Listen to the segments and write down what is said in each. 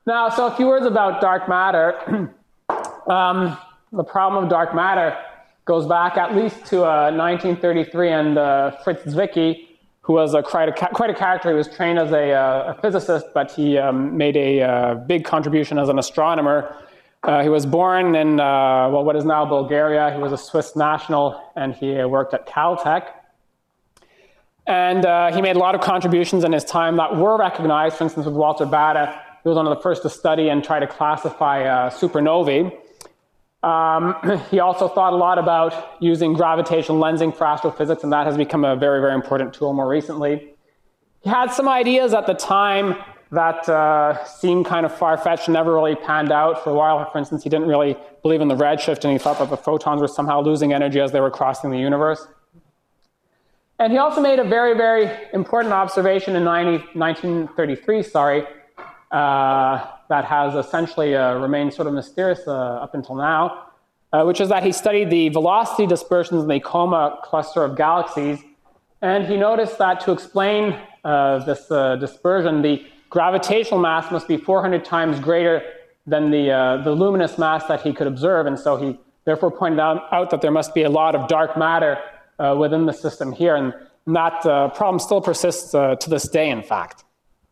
Now, so a few words about dark matter. The problem of dark matter goes back at least to 1933, and Fritz Zwicky, who was quite a character. He was trained as a physicist, but he made a big contribution as an astronomer. He was born in what is now Bulgaria. He was a Swiss national, and he worked at Caltech. And he made a lot of contributions in his time that were recognized. For instance, with Walter Baade, he was one of the first to study and try to classify supernovae. He also thought a lot about using gravitational lensing for astrophysics, and that has become a very, very important tool more recently. He had some ideas at the time that seemed kind of far-fetched, never really panned out. For a while, for instance, he didn't really believe in the redshift, and he thought that the photons were somehow losing energy as they were crossing the universe. And he also made a very, very important observation in 1933, that has essentially remained sort of mysterious up until now, which is that he studied the velocity dispersions in the Coma cluster of galaxies. And he noticed that to explain this dispersion, the gravitational mass must be 400 times greater than the luminous mass that he could observe. And so he therefore pointed out that there must be a lot of dark matter within the system here. And that problem still persists to this day, in fact.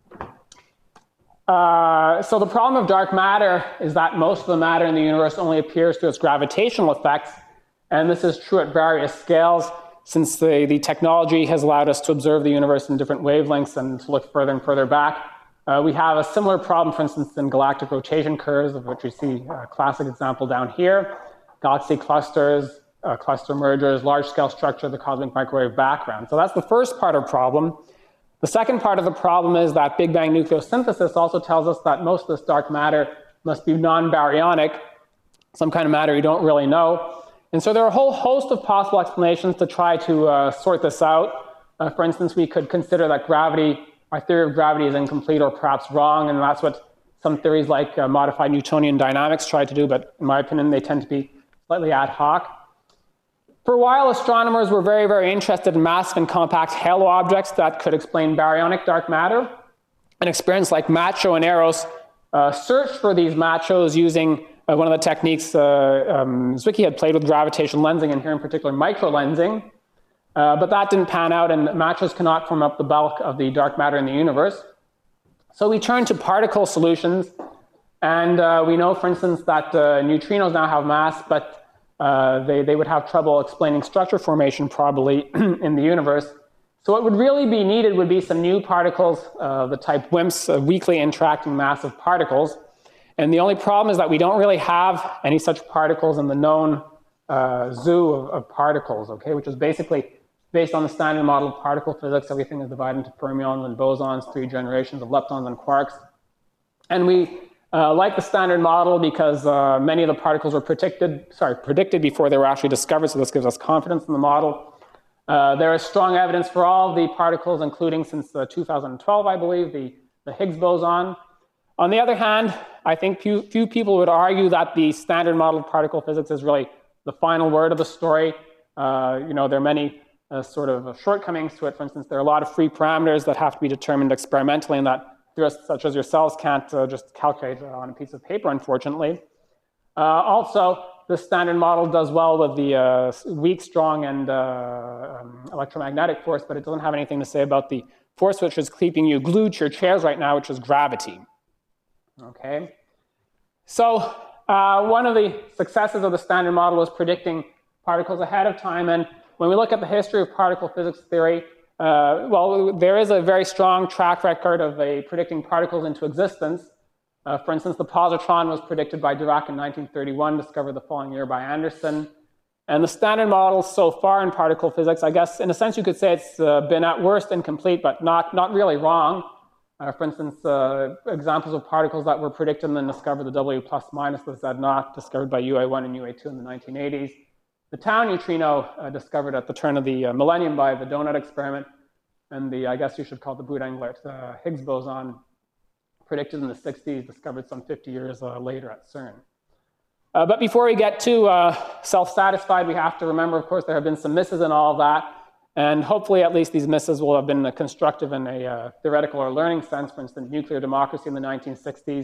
So the problem of dark matter is that most of the matter in the universe only appears through its gravitational effects. And this is true at various scales, since the technology has allowed us to observe the universe in different wavelengths and to look further and further back. We have a similar problem, for instance, in galactic rotation curves, of which we see a classic example down here. Galaxy clusters, cluster mergers, large-scale structure, the cosmic microwave background. So that's the first part of the problem. The second part of the problem is that Big Bang nucleosynthesis also tells us that most of this dark matter must be non-baryonic, some kind of matter you don't really know. And so there are a whole host of possible explanations to try to sort this out. For instance, we could consider that our theory of gravity is incomplete or perhaps wrong, and that's what some theories like modified Newtonian dynamics try to do, but in my opinion, they tend to be slightly ad hoc. For a while, astronomers were very, very interested in massive and compact halo objects that could explain baryonic dark matter. An experiments like MACHO and EROS searched for these MACHOs using one of the techniques Zwicky had played with gravitational lensing, and here in particular microlensing. But that didn't pan out, and MACHOs cannot form up the bulk of the dark matter in the universe. So we turned to particle solutions, and we know, for instance, that neutrinos now have mass, but they would have trouble explaining structure formation probably in the universe. So what would really be needed would be some new particles, the type WIMPs, weakly interacting massive particles. And the only problem is that we don't really have any such particles in the known zoo of particles, okay, which is basically based on the standard model of particle physics. Everything is divided into fermions and bosons, 3 generations of leptons and quarks. And we like the standard model because many of the particles were predicted before they were actually discovered, so this gives us confidence in the model. There is strong evidence for all the particles, including since 2012, I believe, the Higgs boson. On the other hand, I think few people would argue that the standard model of particle physics is really the final word of the story. There are many sort of shortcomings to it. For instance, there are a lot of free parameters that have to be determined experimentally, and that theorists such as yourselves can't just calculate on a piece of paper, unfortunately. Also, the standard model does well with the weak, strong, and electromagnetic force, but it doesn't have anything to say about the force which is keeping you glued to your chairs right now, which is gravity. Okay. So one of the successes of the standard model was predicting particles ahead of time, and when we look at the history of particle physics theory, there is a very strong track record of predicting particles into existence. For instance, the positron was predicted by Dirac in 1931, discovered the following year by Anderson. And the standard model so far in particle physics, I guess, in a sense you could say it's been at worst incomplete, but not really wrong. For instance, examples of particles that were predicted and then discovered, the W plus minus, the Z naught, discovered by UA1 and UA2 in the 1980s. The tau neutrino discovered at the turn of the millennium by the donut experiment, and I guess you should call it the Boot-Englert Higgs boson, predicted in the 60s, discovered some 50 years later at CERN. But before we get too self-satisfied, we have to remember, of course, there have been some misses in all of that, and hopefully at least these misses will have been constructive in a theoretical or learning sense. For instance, nuclear democracy in the 1960s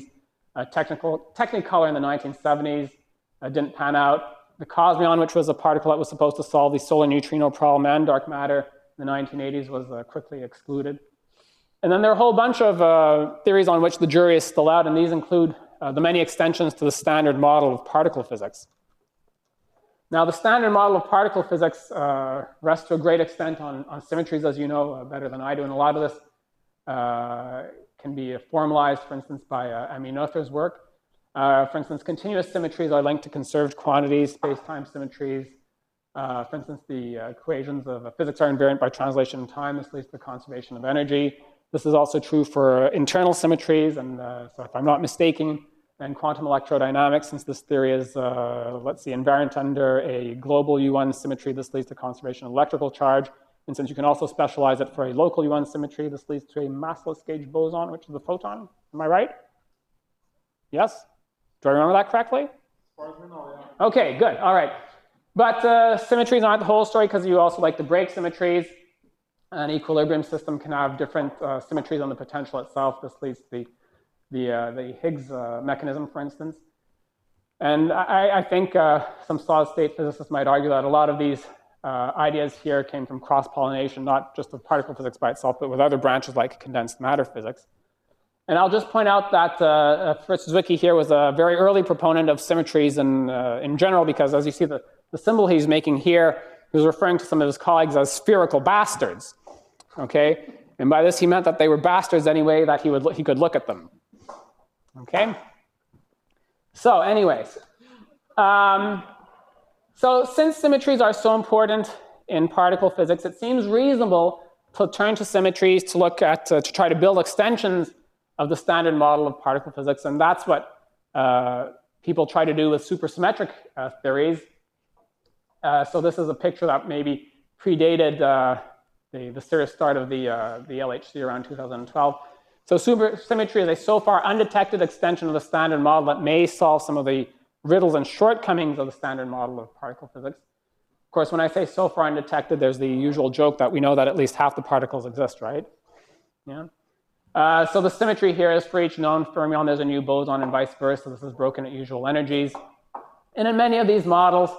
Technicolor in the 1970s didn't pan out. The Cosmion, which was a particle that was supposed to solve the solar neutrino problem and dark matter in the 1980s, was quickly excluded. And then there are a whole bunch of theories on which the jury is still out, and these include the many extensions to the standard model of particle physics. Now, the standard model of particle physics rests to a great extent on symmetries, as you know better than I do, and a lot of this can be formalized, for instance, by Emmy Noether's work. For instance, continuous symmetries are linked to conserved quantities, space-time symmetries. For instance, the equations of physics are invariant by translation in time. This leads to the conservation of energy. This is also true for internal symmetries, and so if I'm not mistaken, then quantum electrodynamics, since this theory is, let's see, invariant under a global U1 symmetry, this leads to conservation of electrical charge. And since you can also specialize it for a local U1 symmetry, this leads to a massless gauge boson, which is the photon. Am I right? Yes? Do I remember that correctly? As far as we know, yeah. Okay, good. All right. But symmetries aren't the whole story, because you also like to break symmetries. An equilibrium system can have different symmetries on the potential itself. This leads to the Higgs mechanism, for instance. And I think some solid-state physicists might argue that a lot of these ideas here came from cross-pollination, not just of particle physics by itself, but with other branches like condensed matter physics. And I'll just point out that Fritz Zwicky here was a very early proponent of symmetries in general, because as you see the symbol he's making here, he was referring to some of his colleagues as spherical bastards. Okay? And by this he meant that they were bastards anyway, that he could look at them. Okay? So anyways, so since symmetries are so important in particle physics, it seems reasonable to turn to symmetries to look at, to try to build extensions of the standard model of particle physics, and that's what people try to do with supersymmetric theories. So this is a picture that maybe predated the serious start of the LHC around 2012. So supersymmetry is a so far undetected extension of the standard model that may solve some of the riddles and shortcomings of the standard model of particle physics. Of course, when I say so far undetected, there's the usual joke that we know that at least half the particles exist, right? Yeah. So the symmetry here is for each known fermion, there's a new boson and vice versa. This is broken at usual energies. And in many of these models,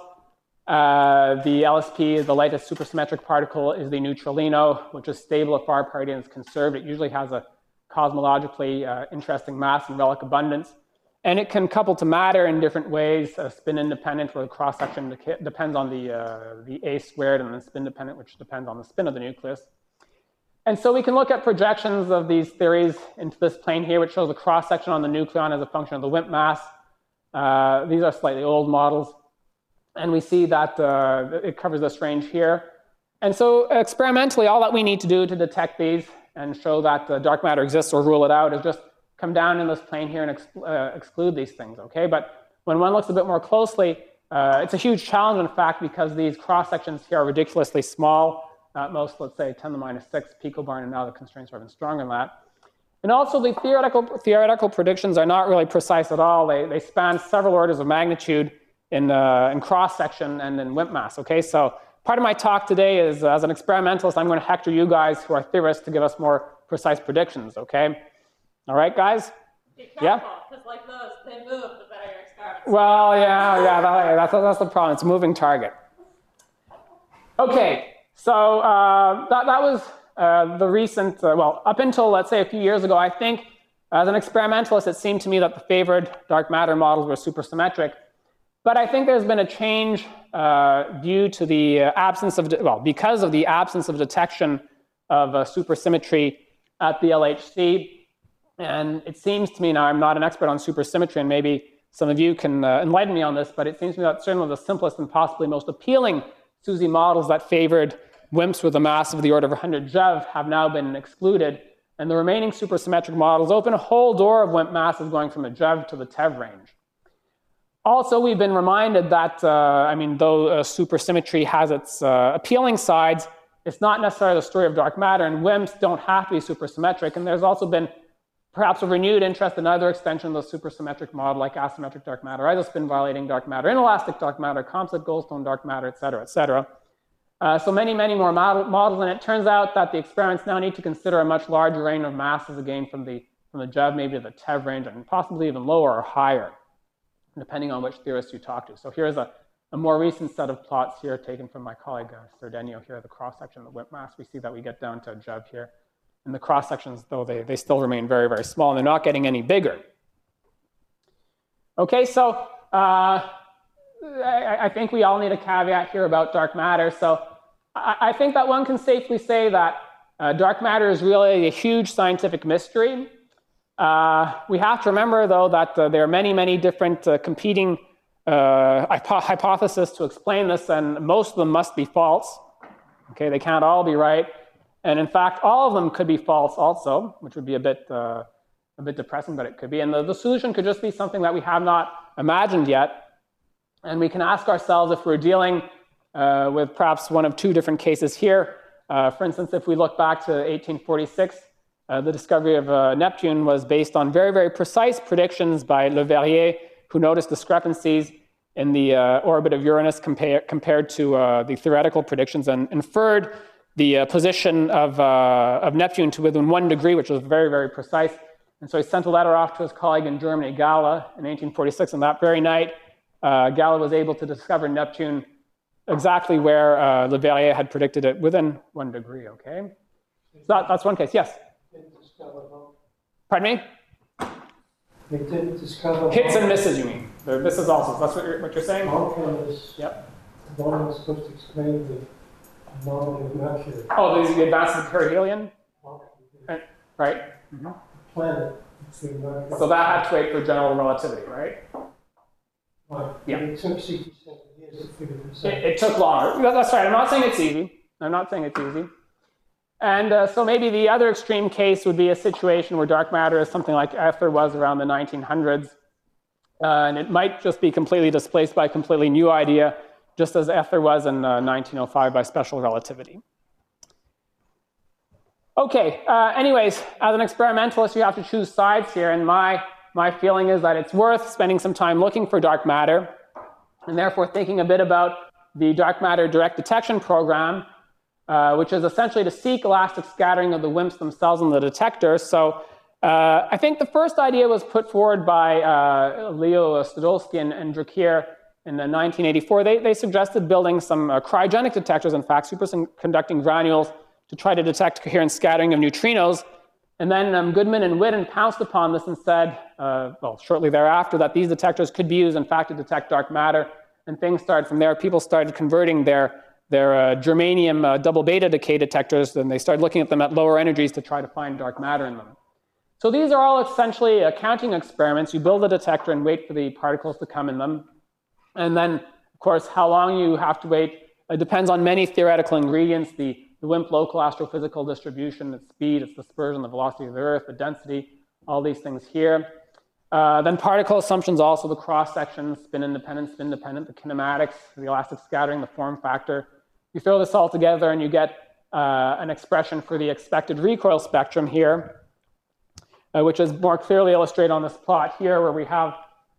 the LSP, the lightest supersymmetric particle, is the neutralino, which is stable at far parity and is conserved. It usually has a cosmologically interesting mass and relic abundance. And it can couple to matter in different ways, spin independent, where the cross-section depends on the A squared, and then spin dependent, which depends on the spin of the nucleus. And so we can look at projections of these theories into this plane here, which shows the cross-section on the nucleon as a function of the WIMP mass. These are slightly old models. And we see that it covers this range here. And so experimentally, all that we need to do to detect these and show that dark matter exists or rule it out is just come down in this plane here and exclude these things, okay? But when one looks a bit more closely, it's a huge challenge, in fact, because these cross-sections here are ridiculously small. At most, let's say, 10 to the minus 6 picobarn, and now the constraints are even stronger than that. And also, the theoretical predictions are not really precise at all. They span several orders of magnitude in cross-section and in WIMP mass, okay? So part of my talk today is, as an experimentalist, I'm going to hector you guys who are theorists to give us more precise predictions, okay? All right, guys? Be careful, because like those, they move the better your experiments. Well, yeah, that's the problem. It's a moving target. Okay, so that was the recent, well, up until, let's say, a few years ago, I think, as an experimentalist, it seemed to me that the favored dark matter models were supersymmetric. But I think there's been a change due to the absence of, well, because of the absence of detection of supersymmetry at the LHC. And it seems to me, now I'm not an expert on supersymmetry, and maybe some of you can enlighten me on this, but it seems to me that certainly the simplest and possibly most appealing SUSY models that favored WIMPs with a mass of the order of 100 JeV have now been excluded. And the remaining supersymmetric models open a whole door of WIMP masses going from the JeV to the TeV range. Also, we've been reminded that, I mean, though supersymmetry has its appealing sides, it's not necessarily the story of dark matter, and WIMPs don't have to be supersymmetric. And there's also been perhaps a renewed interest in other extensions of the supersymmetric model, like asymmetric dark matter, isospin violating dark matter, inelastic dark matter, composite Goldstone dark matter, et cetera, et cetera. So many more models, and it turns out that the experiments now need to consider a much larger range of masses, again, from the from the JEV maybe to the TeV range, and possibly even lower or higher, depending on which theorist you talk to. So here's a more recent set of plots here taken from my colleague Cerdenio. Here, the cross-section of the WIMP mass. We see that we get down to JEV here. And the cross-sections, though, they still remain very, very small, and they're not getting any bigger. Okay, so I think we all need a caveat here about dark matter. So I think that one can safely say that dark matter is really a huge scientific mystery. We have to remember, though, that there are many, many different competing hypotheses to explain this, and most of them must be false. Okay, they can't all be right. And in fact, all of them could be false also, which would be a bit depressing, but it could be. And the solution could just be something that we have not imagined yet. And we can ask ourselves if we're dealing with perhaps one of two different cases here. For instance, if we look back to 1846, the discovery of Neptune was based on very, very precise predictions by Leverrier, who noticed discrepancies in the orbit of Uranus compared to the theoretical predictions, and inferred the position of Neptune to within 1 degree, which was very, very precise. And so he sent a letter off to his colleague in Germany, Galle, in 1846. And that very night, Galle was able to discover Neptune exactly where Leverrier had predicted it, within 1 degree, okay? So that's one case, yes? Pardon me? They didn't discover hits and misses, you mean? The misses also. That's what you're saying? Vulcanus. Yep. The one was supposed to explain the anomaly of Mercury. Oh, the advance of the perihelion? Right. Mm-hmm. Planet between Mercury. So that had to wait for general relativity, right? Right. Yeah. It took 67 years to figure this out. It took longer. That's right. I'm not saying it's easy. I'm not saying it's easy. And so maybe the other extreme case would be a situation where dark matter is something like ether was around the 1900s. And it might just be completely displaced by a completely new idea, just as ether was in 1905 by special relativity. Okay, anyways, as an experimentalist, you have to choose sides here. And my feeling is that it's worth spending some time looking for dark matter, and therefore thinking a bit about the dark matter direct detection program, which is essentially to seek elastic scattering of the WIMPs themselves in the detector. So I think the first idea was put forward by Leo Studolsky and Drakir in 1984. They suggested building some cryogenic detectors, in fact, superconducting granules, to try to detect coherent scattering of neutrinos. And then Goodman and Witten pounced upon this and said, well, shortly thereafter, that these detectors could be used, in fact, to detect dark matter. And things started from there. People started converting their germanium double beta decay detectors, and they started looking at them at lower energies to try to find dark matter in them. So these are all essentially counting experiments. You build a detector and wait for the particles to come in them. And then, of course, how long you have to wait depends on many theoretical ingredients: the WIMP local astrophysical distribution, its speed, its dispersion, the velocity of the Earth, the density, all these things here. Then particle assumptions, also the cross-section, spin independent, the kinematics, the elastic scattering, the form factor. You throw this all together and you get an expression for the expected recoil spectrum here, which is more clearly illustrated on this plot here, where we have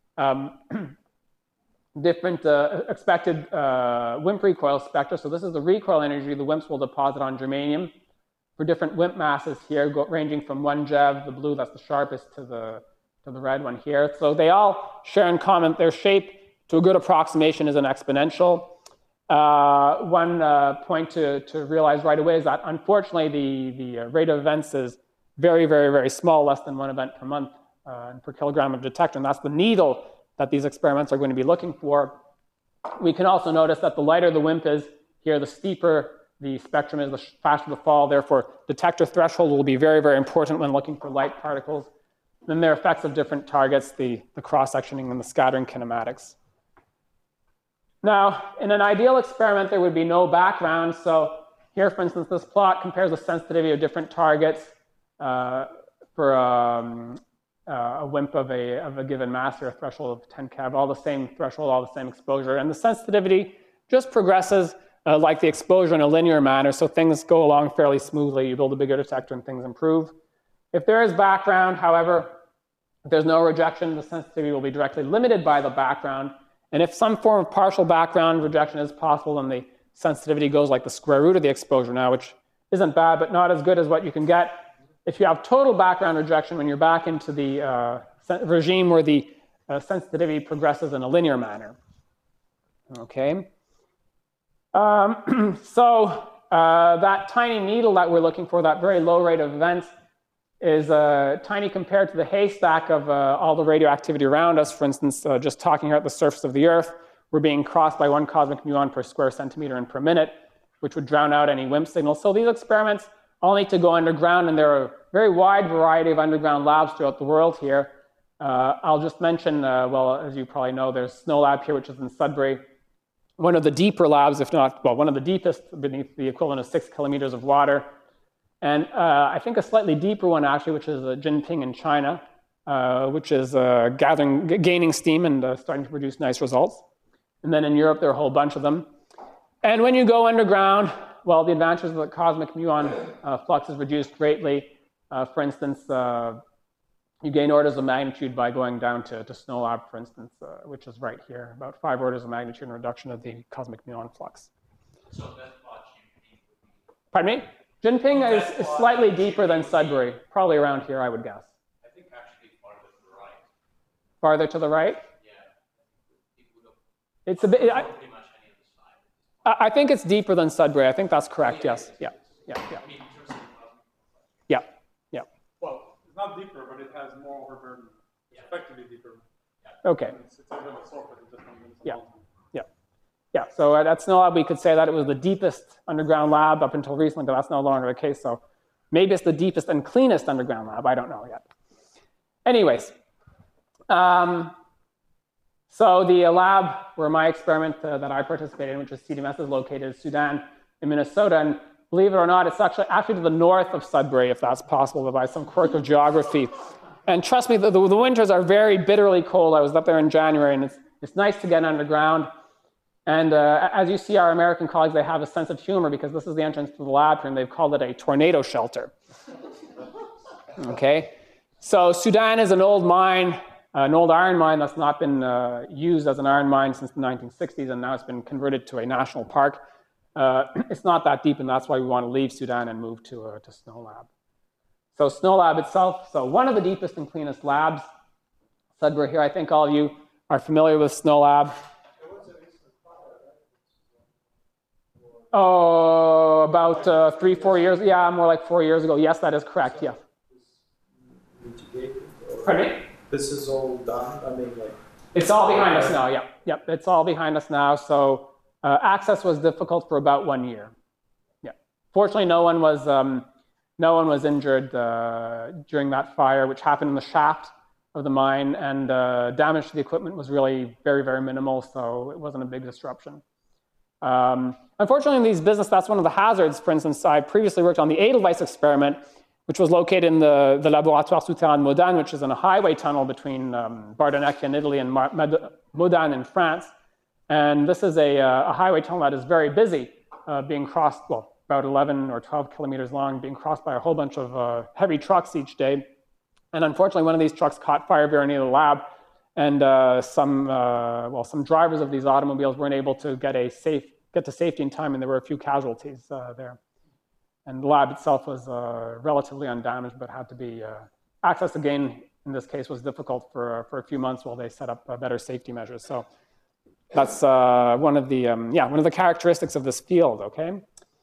different expected WIMP recoil spectra. So this is the recoil energy the WIMPs will deposit on germanium for different WIMP masses here, ranging from 1 JeV, the blue, that's the sharpest, to the red one here. So they all share in common their shape, to a good approximation, is an exponential. One point to realize right away is that, unfortunately, the rate of events is very, very, very small, less than 1 event per month per kilogram of detector, and that's the needle that these experiments are going to be looking for. We can also notice that the lighter the WIMP is here, the steeper the spectrum is, the faster the fall. Therefore, detector threshold will be very, very important when looking for light particles. Then there are effects of different targets, the cross-sectioning and the scattering kinematics. Now, in an ideal experiment, there would be no background. So here, for instance, this plot compares the sensitivity of different targets for a WIMP of a given mass, or a threshold of 10 keV, all the same threshold, all the same exposure. And the sensitivity just progresses like the exposure in a linear manner, so things go along fairly smoothly. You build a bigger detector and things improve. If there is background, however, if there's no rejection, the sensitivity will be directly limited by the background. And if some form of partial background rejection is possible, then the sensitivity goes like the square root of the exposure now, which isn't bad, but not as good as what you can get if you have total background rejection, when you're back into the regime where the sensitivity progresses in a linear manner. Okay. So that tiny needle that we're looking for, that very low rate of events, is tiny compared to the haystack of all the radioactivity around us. For instance, just talking here at the surface of the Earth, we're being crossed by 1 cosmic muon per square centimeter and per minute, which would drown out any WIMP signal. So these experiments all need to go underground, and there are a very wide variety of underground labs throughout the world here. I'll just mention, well, as you probably know, there's SNOLAB here, which is in Sudbury. One of the deeper labs, if not, well, one of the deepest, beneath the equivalent of 6 kilometers of water. And I think a slightly deeper one, actually, which is Jinping in China, which is gaining steam and starting to produce nice results. And then in Europe, there are a whole bunch of them. And when you go underground, well, the advantages of the cosmic muon flux is reduced greatly. For instance, you gain orders of magnitude by going down to SNOLAB, for instance, which is right here, about 5 orders of magnitude in reduction of the cosmic muon flux. So that's what Jinping would be. Pardon me? Jinping is slightly deeper than Sudbury, probably around here, I would guess. I think actually farther to the right. Farther to the right? Yeah. It's a bit. I think it's deeper than Sudbury. I think that's correct. Yes. Yeah. Yeah. Yeah. Yeah. Yeah. Well, it's not deeper, but it has more overburden. It's effectively deeper. Okay. It's a little sulfur. Yeah. Yeah. Yeah. So at SNOLAB, we could say that it was the deepest underground lab up until recently, but that's no longer the case. So maybe it's the deepest and cleanest underground lab. I don't know yet. Anyways. So the lab where my experiment that I participated in, which is CDMS, is located in Sudan in Minnesota. And believe it or not, it's actually to the north of Sudbury, if that's possible, but by some quirk of geography. And trust me, the winters are very bitterly cold. I was up there in January, and it's nice to get underground. And as you see, our American colleagues, they have a sense of humor because this is the entrance to the lab here, and they've called it a tornado shelter. Okay? So Sudan is an old mine, an old iron mine that's not been used as an iron mine since the 1960s, and now it's been converted to a national park. It's not that deep, and that's why we want to leave Sudan and move to SNOLAB. So SNOLAB itself, so one of the deepest and cleanest labs. Sudbury here, I think all of you are familiar with SNOLAB. Oh, about 3-4 years, yeah, more like 4 years ago. Yes, that is correct, yeah. Pardon me? This is all done? I mean, like... It's all behind us now, yeah. Yep, it's all behind us now. So access was difficult for about 1 year. Yeah. Fortunately, no one was injured during that fire, which happened in the shaft of the mine, and damage to the equipment was really very, very minimal, so it wasn't a big disruption. Unfortunately, in these business, that's one of the hazards. For instance, I previously worked on the Edelweiss experiment, which was located in the Laboratoire Souterrain de Modane, which is in a highway tunnel between Bardonecchia in Italy and Modane in France. And this is a highway tunnel that is very busy, being crossed, well, about 11 or 12 kilometers long, being crossed by a whole bunch of heavy trucks each day. And unfortunately, one of these trucks caught fire very near the lab, and some drivers of these automobiles weren't able to get to safety in time, and there were a few casualties there. And the lab itself was relatively undamaged, but had to be access again. In this case, was difficult for a few months while they set up better safety measures. So that's one of the characteristics of this field. Okay.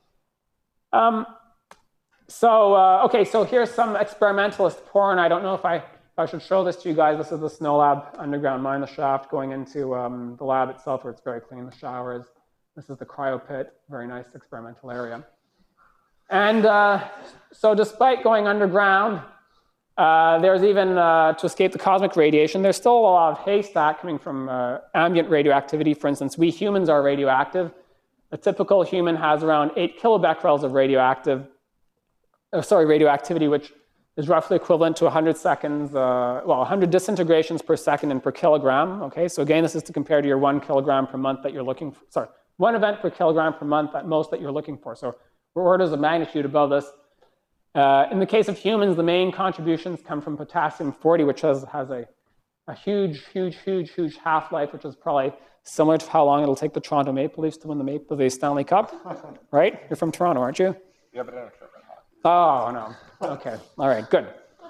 So here's some experimentalist porn. I don't know if I should show this to you guys. This is the SNOLAB underground mine, the shaft going into the lab itself, where it's very clean. The showers. This is the cryo pit. Very nice experimental area. And so despite going underground, there's even, to escape the cosmic radiation, there's still a lot of haystack coming from ambient radioactivity. For instance, we humans are radioactive. A typical human has around 8 kilobecquerels of radioactivity, which is roughly equivalent to 100 seconds, 100 disintegrations per second and per kilogram. Okay, so again, this is to compare to your 1 kilogram per month that you're looking for. Sorry, 1 event per kilogram per month at most that you're looking for. So we're orders of magnitude above this. In the case of humans, the main contributions come from potassium-40, which has a huge half-life, which is probably similar to how long it'll take the Toronto Maple Leafs to win the Stanley Cup, right? You're from Toronto, aren't you? Yeah, but I don't care about hockey. Oh, no. Okay. All right, good.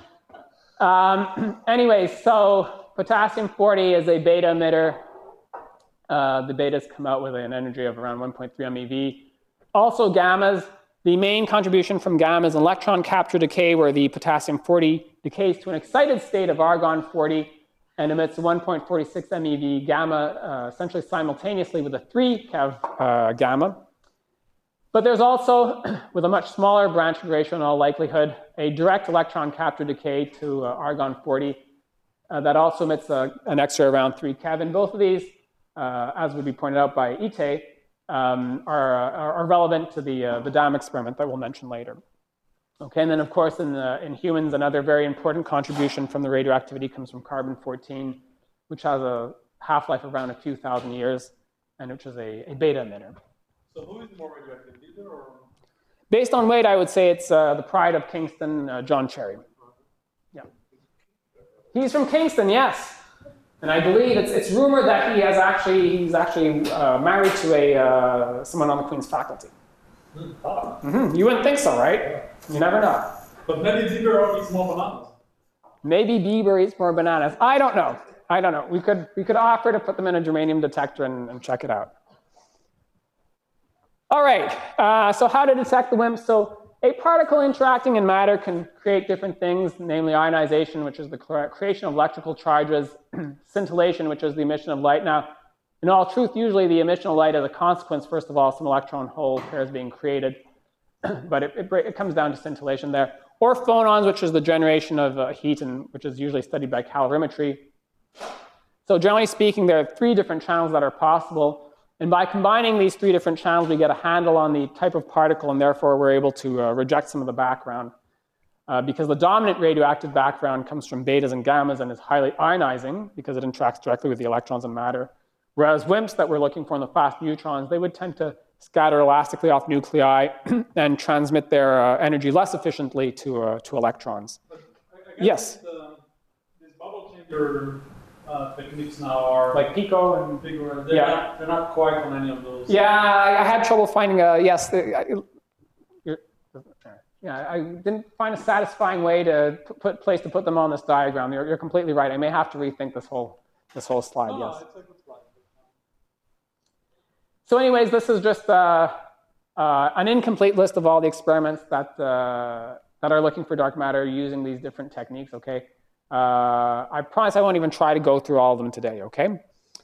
Anyway, so potassium-40 is a beta emitter. The betas come out with an energy of around 1.3 MeV. Also gammas. The main contribution from gamma is electron capture decay, where the potassium-40 decays to an excited state of argon-40 and emits 1.46 MeV gamma, essentially simultaneously with a 3 keV gamma. But there's also, with a much smaller branch ratio in all likelihood, a direct electron capture decay to argon-40 that also emits an extra around 3 keV. And both of these, as would be pointed out by Ite, are relevant to the DAM experiment that we'll mention later. Okay, and then of course in humans, another very important contribution from the radioactivity comes from carbon-14, which has a half-life of around a few thousand years, and which is a beta emitter. So who is more radioactive, Bieber or? Based on weight, I would say it's the pride of Kingston, John Cherry. Yeah, he's from Kingston, yes. And I believe it's rumored that he's actually married to someone on the Queen's faculty. Mm-hmm. You wouldn't think so, right? You never know. But maybe Bieber eats more bananas. Maybe Bieber eats more bananas. I don't know. We could offer to put them in a germanium detector and check it out. All right. So how to detect the WIMPs? So a particle interacting in matter can create different things, namely ionization, which is the creation of electrical charges, scintillation, which is the emission of light. Now, in all truth, usually the emission of light is a consequence, first of all, some electron-hole pairs being created, but it comes down to scintillation there. Or phonons, which is the generation of heat, and which is usually studied by calorimetry. So generally speaking, there are 3 different channels that are possible. And by combining these 3 different channels, we get a handle on the type of particle, and therefore we're able to reject some of the background. Because the dominant radioactive background comes from betas and gammas and is highly ionizing because it interacts directly with the electrons in matter. Whereas WIMPs that we're looking for in the fast neutrons, they would tend to scatter elastically off nuclei and transmit their energy less efficiently to electrons. But I Yes? These bubble chamber techniques now are Like PICO and... bigger. Yeah. They're not quite on any of those. Yeah, I had trouble finding yes. I didn't find a satisfying way to put them on this diagram. You're completely right. I may have to rethink this whole slide. No, yes. it's a good slide. So, anyways, this is just an incomplete list of all the experiments that are looking for dark matter using these different techniques. Okay. I promise I won't even try to go through all of them today, okay?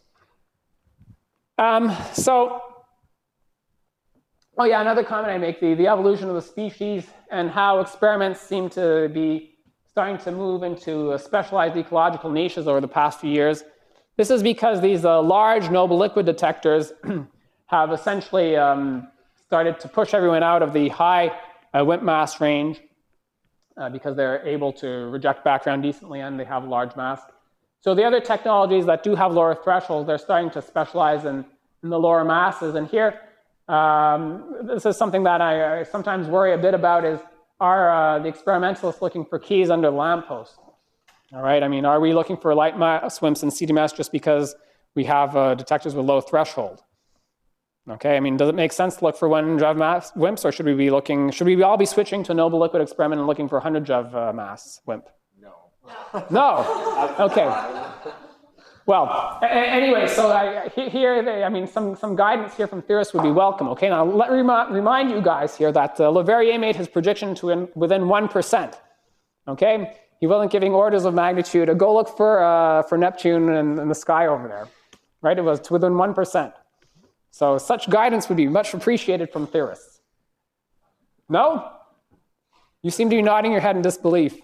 Oh yeah, another comment I make, the evolution of the species and how experiments seem to be starting to move into specialized ecological niches over the past few years. This is because these large noble liquid detectors have essentially started to push everyone out of the high WIMP mass range. Because they're able to reject background decently and they have large mass. So the other technologies that do have lower thresholds, they're starting to specialize in the lower masses. And here, this is something that I sometimes worry a bit about is, are the experimentalists looking for keys under the lamppost? All right, I mean, are we looking for light mass WIMPs and CDMS just because we have detectors with low threshold? Okay, I mean, does it make sense to look for 1 GeV mass WIMPs, or should we all be switching to a noble liquid experiment and looking for 100 GeV mass WIMP? No. No? Okay. Well, anyway, so some guidance here from theorists would be welcome. Okay, now let me remind you guys here that Leverrier made his prediction to within 1%. Okay, he wasn't giving orders of magnitude. Go look for Neptune in the sky over there, right? It was to within 1%. So such guidance would be much appreciated from theorists. No? You seem to be nodding your head in disbelief.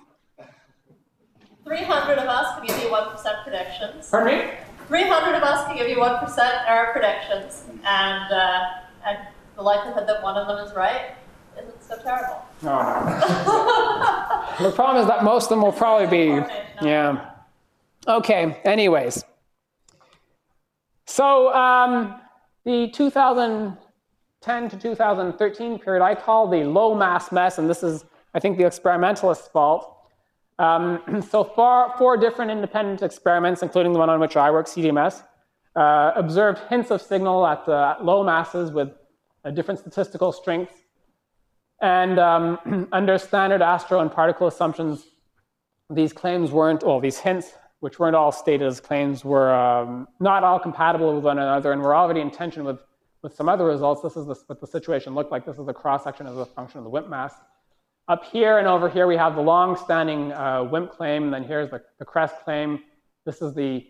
300 of us can give you 1% predictions. Pardon me? 300 of us can give you 1% error predictions, and the likelihood that one of them is right isn't so terrible. Oh, no. The problem is that most of them will probably be, yeah. Okay, anyways. So, the 2010 to 2013 period I call the low mass mess, and this is, I think, the experimentalist's fault. So far, 4 different independent experiments, including the one on which I work, CDMS, observed hints of signal at low masses with different statistical strengths. And under standard astro and particle assumptions, these claims weren't, well, these hints, which weren't all stated as claims, were not all compatible with one another, and were already in tension with some other results. This is what the situation looked like. This is the cross-section as a function of the WIMP mass. Up here and over here, we have the long-standing WIMP claim, and then here's the CREST claim. This is the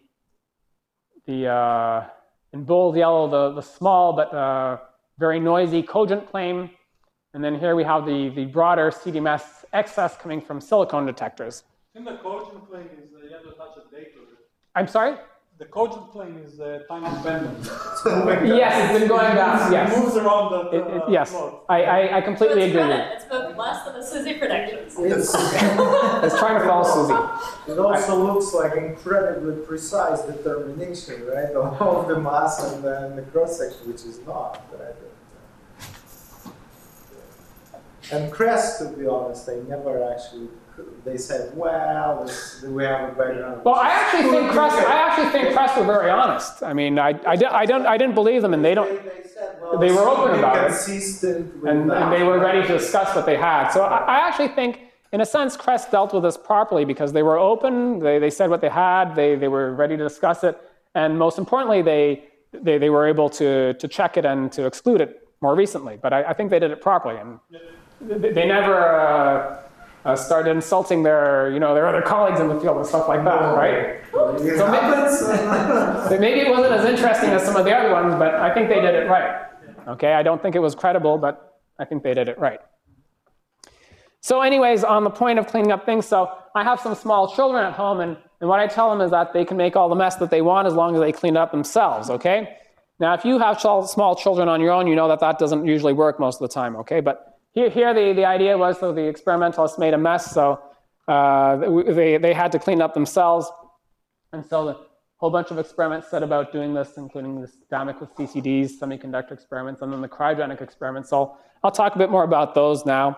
in bold yellow, the small but very noisy cogent claim. And then here we have the broader CDMS excess coming from silicone detectors. In the cogent plane is you have to touch a date with it. I'm sorry? The cogent plane is time dependent. Yes, it's been going down. Yes. It moves around the yes, plot. I completely agree with you. It's moved less than the SUSY predictions. It's trying to follow Susie. It also looks like incredibly precise determination, right? Of the mass and the cross section, which is not. Right? And CREST, to be honest, they never actually. They said, "Well, we have a background." Well, I actually think CREST were very honest. I mean, I didn't believe them, and they don't. They said, well, they were open about it, consistent with and they were ready to discuss what they had. So I actually think, in a sense, CREST dealt with this properly because they were open. They said what they had. They were ready to discuss it, and most importantly, they were able to check it and to exclude it more recently. But I think they did it properly, and they never. Started insulting their other colleagues in the field and stuff like that, right? So maybe it wasn't as interesting as some of the other ones, but I think they did it right. Okay, I don't think it was credible, but I think they did it right. So anyways, on the point of cleaning up things, so I have some small children at home, and what I tell them is that they can make all the mess that they want as long as they clean it up themselves, okay? Now, if you have small children on your own, you know that doesn't usually work most of the time, okay? But here the idea was, so the experimentalists made a mess, so they had to clean it up themselves. And so a whole bunch of experiments set about doing this, including this dynamic with CCDs, semiconductor experiments, and then the cryogenic experiments. So I'll talk a bit more about those now.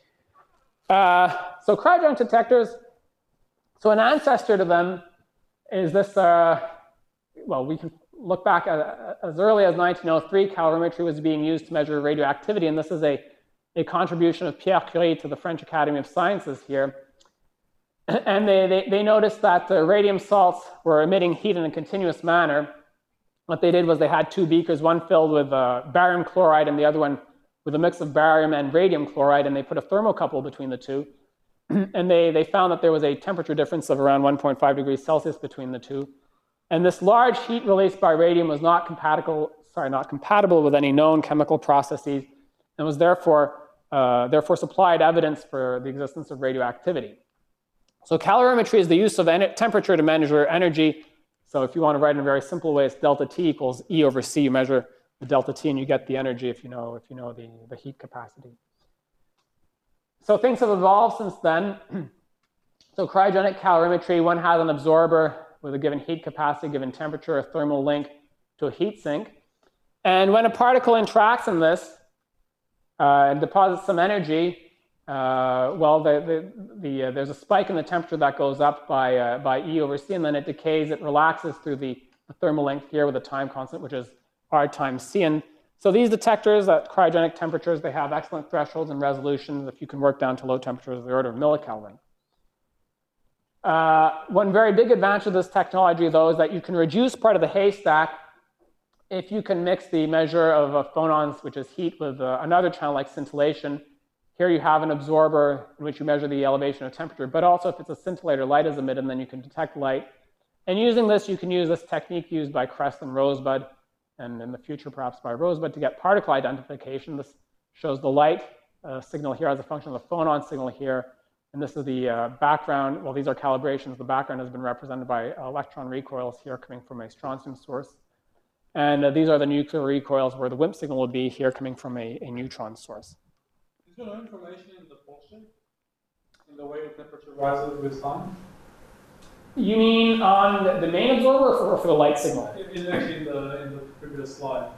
So cryogenic detectors, so an ancestor to them is this, well, we can look back at, as early as 1903, calorimetry was being used to measure radioactivity, and this is a contribution of Pierre Curie to the French Academy of Sciences here. And they noticed that the radium salts were emitting heat in a continuous manner. What they did was they had two beakers, one filled with barium chloride and the other one with a mix of barium and radium chloride, and they put a thermocouple between the two. And they found that there was a temperature difference of around 1.5 degrees Celsius between the two. And this large heat released by radium was not compatible with any known chemical processes, and was therefore supplied evidence for the existence of radioactivity. So calorimetry is the use of temperature to measure energy. So if you want to write in a very simple way, it's delta T equals E over C. You measure the delta T and you get the energy if you know the heat capacity. So things have evolved since then. So cryogenic calorimetry, one has an absorber with a given heat capacity, given temperature, a thermal link to a heat sink. And when a particle interacts in this, and deposits some energy, well, there's a spike in the temperature that goes up by E over C, and then it decays, it relaxes through the thermal length here with a time constant, which is R times C. And so these detectors at cryogenic temperatures, they have excellent thresholds and resolutions if you can work down to low temperatures of the order of millikelvin. One very big advantage of this technology, though, is that you can reduce part of the haystack if you can mix the measure of phonons, which is heat, with another channel like scintillation. Here you have an absorber in which you measure the elevation of temperature, but also if it's a scintillator, light is emitted, and then you can detect light. And using this, you can use this technique used by CREST and Rosebud, and in the future perhaps by Rosebud, to get particle identification. This shows the light signal here as a function of the phonon signal here. And this is the background. Well, these are calibrations. The background has been represented by electron recoils here coming from a strontium source. And these are the nuclear recoils where the WIMP signal would be here coming from a neutron source. Is there no information in the pulse shape? In the way the temperature rises with time? You mean on the main absorber or for the light signal? Actually in the previous slide.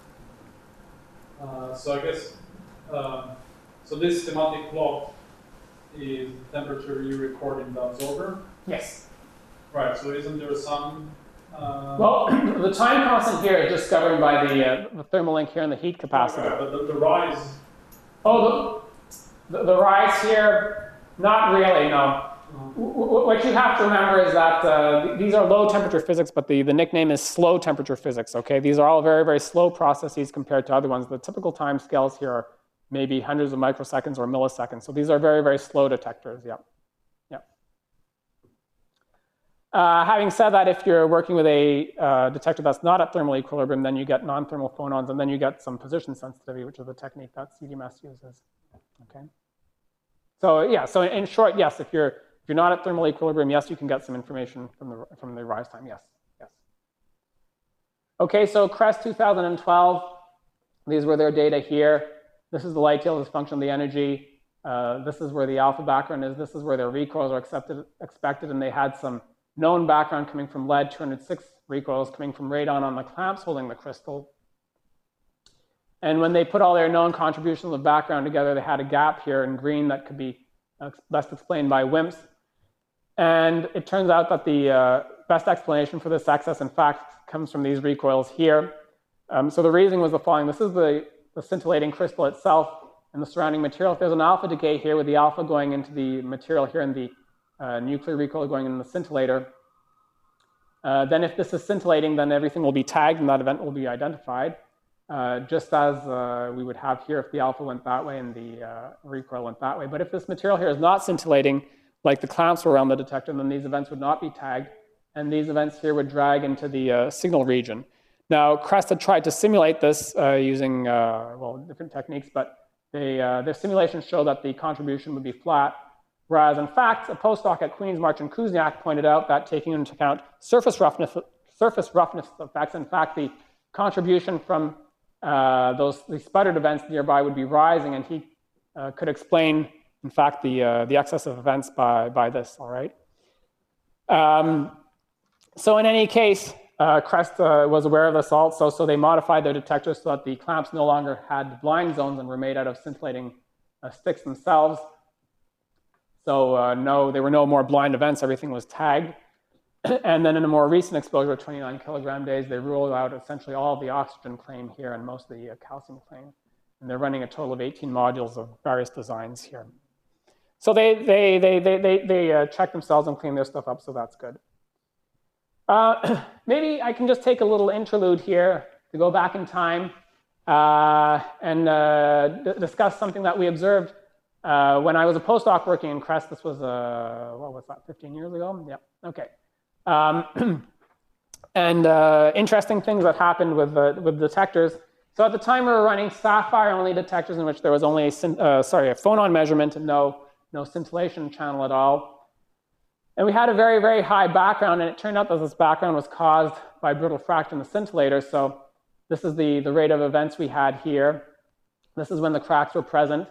So I guess, so this schematic plot is the temperature you record in the absorber? Yes. Right, so isn't there some... well, the time constant here is just governed by the thermal link here and the heat capacity. Right, but the rise... Oh, The rise here, not really, no. What you have to remember is that these are low temperature physics, but the nickname is slow temperature physics, okay? These are all very, very slow processes compared to other ones. The typical time scales here are maybe hundreds of microseconds or milliseconds. So these are very, very slow detectors, yeah. Having said that, if you're working with a detector that's not at thermal equilibrium, then you get non-thermal phonons, and then you get some position sensitivity, which is the technique that CDMS uses, okay? So yeah, so in short, yes, if you're not at thermal equilibrium, yes, you can get some information from the rise time, yes. Okay, so CREST 2012, these were their data here. This is the light tail as a function of the energy. This is where the alpha background is. This is where their recoils are expected, and they had some known background coming from lead, 206 recoils coming from radon on the clamps holding the crystal. And when they put all their known contributions of background together, they had a gap here in green that could be best explained by WIMPs. And it turns out that the best explanation for this excess, in fact, comes from these recoils here. So the reasoning was the following. This is the scintillating crystal itself and the surrounding material. If there's an alpha decay here with the alpha going into the material here and the nuclear recoil going in the scintillator, then if this is scintillating, then everything will be tagged and that event will be identified, just as we would have here if the alpha went that way and the recoil went that way. But if this material here is not scintillating, like the clamps were around the detector, then these events would not be tagged, and these events here would drag into the signal region. Now, CREST had tried to simulate this using, well, different techniques, but their simulations show that the contribution would be flat, whereas in fact, a postdoc at Queen's, Martin Kuzniak, pointed out that taking into account surface roughness effects, in fact, the contribution from these sputtered events nearby would be rising, and he could explain, in fact, the excess of events by this, all right? So in any case, CREST was aware of this also, so they modified their detectors so that the clamps no longer had blind zones and were made out of scintillating sticks themselves. So no, there were no more blind events, everything was tagged. And then in a more recent exposure, 29 kilogram days, they ruled out essentially all of the oxygen claim here and most of the calcium claim. And they're running a total of 18 modules of various designs here. So they check themselves and clean their stuff up, so that's good. Maybe I can just take a little interlude here to go back in time and discuss something that we observed when I was a postdoc working in CREST. This was, what was that, 15 years ago? Yep, okay. And interesting things that happened with detectors. So at the time we were running sapphire-only detectors in which there was only a phonon measurement and no scintillation channel at all. And we had a very, very high background, and it turned out that this background was caused by brittle fracture in the scintillator. So this is the rate of events we had here. This is when the cracks were present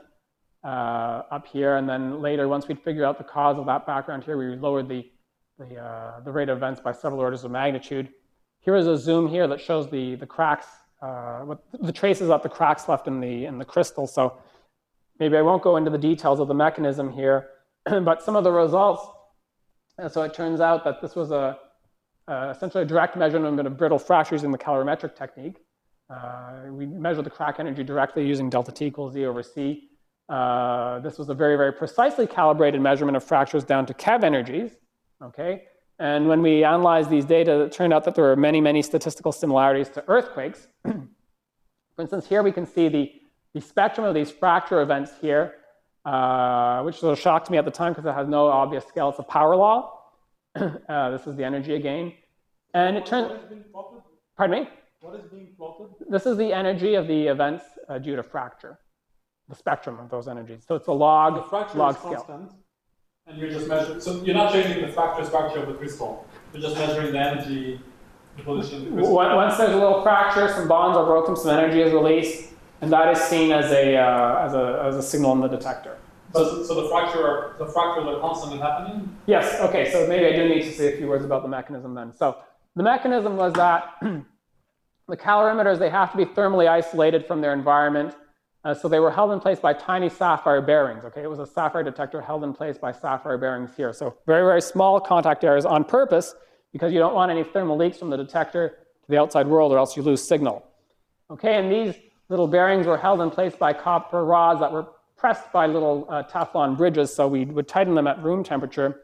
up here, and then later, once we'd figured out the cause of that background here, we lowered the rate of events by several orders of magnitude. Here is a zoom here that shows the cracks, the traces that the cracks left in the crystal. So maybe I won't go into the details of the mechanism here, but some of the results. So it turns out that this was essentially a direct measurement of brittle fracture using the calorimetric technique. We measured the crack energy directly using delta T equals E over C. This was a very, very precisely calibrated measurement of fractures down to Kev energies. Okay, and when we analyzed these data, it turned out that there were many, many statistical similarities to earthquakes. For instance, here we can see the spectrum of these fracture events here, which was a shock to me at the time because it has no obvious scale. It's a power law. This is the energy again. And it turns... What is being plotted? Pardon me? What is being plotted? This is the energy of the events due to fracture, the spectrum of those energies. So it's a log scale. Constant. And you're just measuring, so you're not changing the fracture structure of the crystal. You're just measuring the energy, the position of the crystal. Once there's a little fracture, some bonds are broken, some energy is released, and that is seen as a signal in the detector. So the fractures are constantly happening? Yes, okay, so maybe I do need to say a few words about the mechanism then. So the mechanism was that the calorimeters, they have to be thermally isolated from their environment. So they were held in place by tiny sapphire bearings, okay? It was a sapphire detector held in place by sapphire bearings here. So very, very small contact areas on purpose because you don't want any thermal leaks from the detector to the outside world or else you lose signal. Okay, and these little bearings were held in place by copper rods that were pressed by little Teflon bridges, so we would tighten them at room temperature.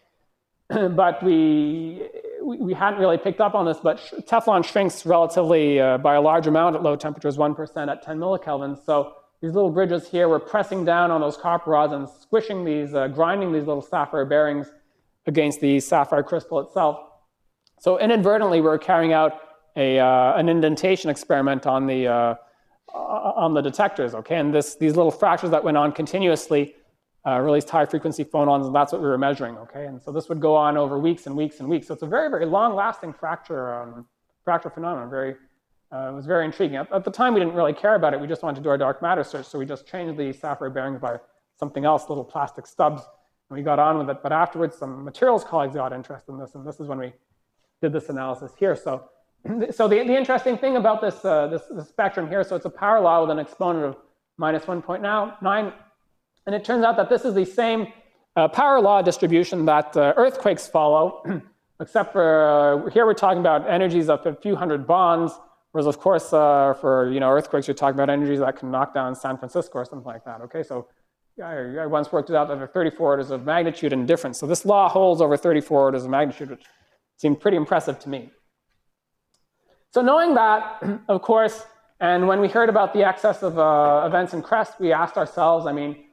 But we hadn't really picked up on this, but Teflon shrinks relatively by a large amount at low temperatures, 1% at 10 millikelvins. So these little bridges here were pressing down on those copper rods and squishing these, grinding these little sapphire bearings against the sapphire crystal itself. So inadvertently, we're carrying out an indentation experiment on the detectors, okay? And these little fractures that went on continuously released high-frequency phonons, and that's what we were measuring, okay? And so this would go on over weeks and weeks and weeks. So it's a very, very long-lasting fracture phenomenon. It was very intriguing. At the time, we didn't really care about it. We just wanted to do our dark matter search, so we just changed the sapphire bearings by something else, little plastic stubs, and we got on with it. But afterwards, some materials colleagues got interested in this, and this is when we did this analysis here. So the interesting thing about this spectrum here, so it's a power law with an exponent of minus 1.9, and it turns out that this is the same power law distribution that earthquakes follow, except for here we're talking about energies of a few hundred bonds, whereas of course for earthquakes you're talking about energies that can knock down San Francisco or something like that. Okay, so I once worked it out that there are 34 orders of magnitude in difference. So this law holds over 34 orders of magnitude, which seemed pretty impressive to me. So knowing that, of course, and when we heard about the excess of events in CREST, we asked ourselves, I mean,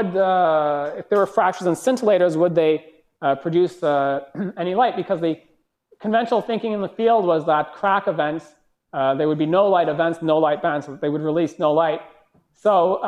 if there were fractures in scintillators, would they produce any light? Because the conventional thinking in the field was that crack events, there would be no light events, no light bands, so they would release no light. So,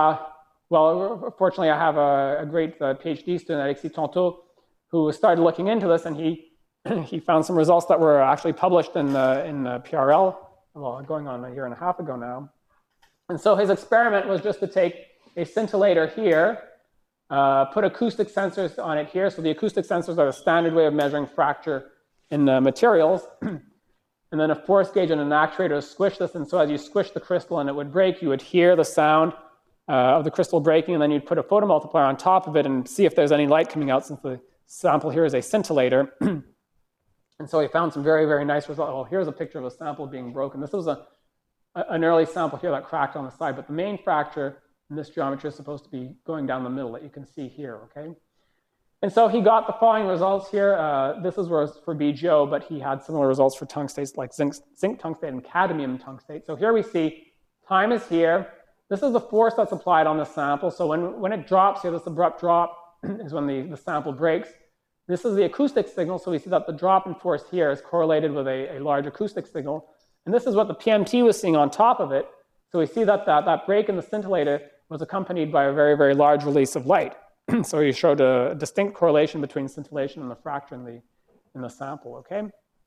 well, fortunately, I have a great PhD student, Alexis Tonto, who started looking into this, and he found some results that were actually published in PRL, well, going on a year and a half ago now. And so his experiment was just to take a scintillator here, put acoustic sensors on it here. So the acoustic sensors are a standard way of measuring fracture in materials. And then a force gauge and an actuator to squish this. And so as you squish the crystal and it would break, you would hear the sound of the crystal breaking, and then you'd put a photomultiplier on top of it and see if there's any light coming out, since the sample here is a scintillator. And so he found some very, very nice results. Well, here's a picture of a sample being broken. This was an early sample here that cracked on the side, but the main fracture in this geometry is supposed to be going down the middle that you can see here, okay? And so he got the following results here. This was for BGO, but he had similar results for tungstates like zinc tungstate and cadmium tungstate. So here we see time is here. This is the force that's applied on the sample. So when it drops here, this abrupt drop is when the sample breaks. This is the acoustic signal, so we see that the drop in force here is correlated with a large acoustic signal. And this is what the PMT was seeing on top of it. So we see that that break in the scintillator was accompanied by a very, very large release of light. So he showed a distinct correlation between scintillation and the fracture in the sample, okay?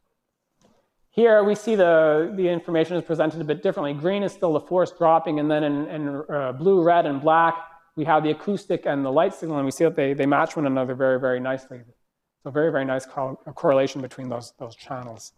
Here we see the information is presented a bit differently. Green is still the force dropping, and then in blue, red, and black, we have the acoustic and the light signal, and we see that they match one another very, very nicely. So very, very nice correlation between those channels.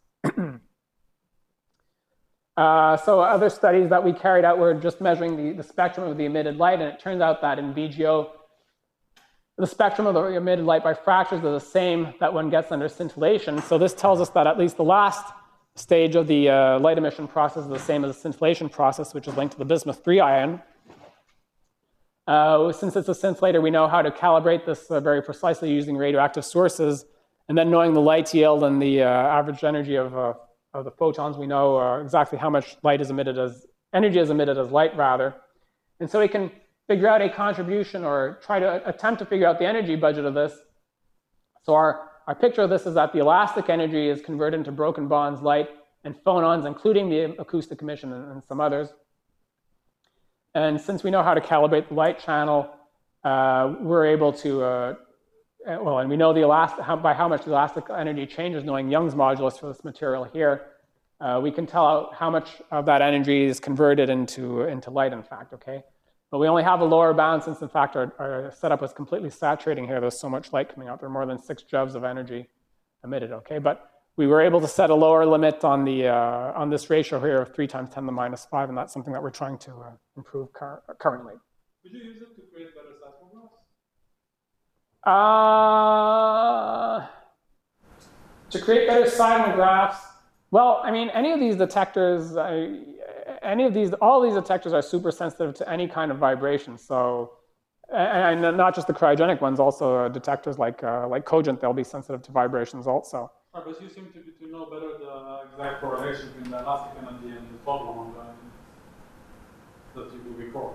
So other studies that we carried out were just measuring the spectrum of the emitted light, and it turns out that in BGO, the spectrum of the emitted light by fractures is the same that one gets under scintillation. So this tells us that at least the last stage of the light emission process is the same as the scintillation process, which is linked to the bismuth-3 ion. Since it's a scintillator, we know how to calibrate this very precisely using radioactive sources, and then knowing the light yield and the average energy of the photons, we know exactly how much light is emitted as energy is emitted as light, rather. And so we can figure out a contribution, or try to attempt to figure out the energy budget of this. So our picture of this is that the elastic energy is converted into broken bonds, light, and phonons, including the acoustic emission and some others. And since we know how to calibrate the light channel, we're able to, and we know by how much the elastic energy changes, knowing Young's modulus for this material here, we can tell how much of that energy is converted into light, in fact, okay? But we only have a lower bound, since in fact our setup was completely saturating here. There's so much light coming out. There are more than 6 joules of energy emitted, okay? But we were able to set a lower limit on this ratio here of 3 times 10 to the minus 5, and that's something that we're trying to improve currently. Could you use it to create better seismographs? To create better seismographs, well, I mean, any of these detectors, all these detectors are super sensitive to any kind of vibration. So And not just the cryogenic ones, also detectors like Cogent, they'll be sensitive to vibrations also. Right, but you seem to know better the exact correlation between the elastic energy and the total amount that you do before.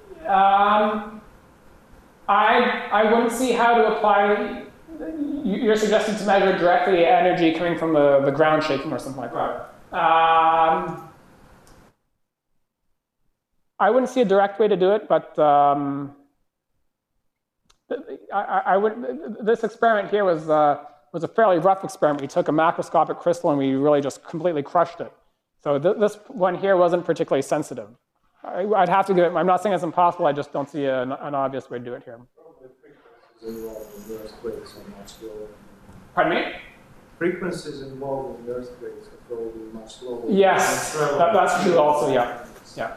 I wouldn't see how to apply. You're suggesting to measure directly energy coming from the ground shaking or something like that. I wouldn't see a direct way to do it, but I would. This experiment here was a fairly rough experiment. We took a macroscopic crystal and we really just completely crushed it. So this one here wasn't particularly sensitive. I'd have to give it. I'm not saying it's impossible. I just don't see an obvious way to do it here. Pardon me? Frequencies involved in earthquakes are probably much lower. Yes, that's true also, yeah. Yeah.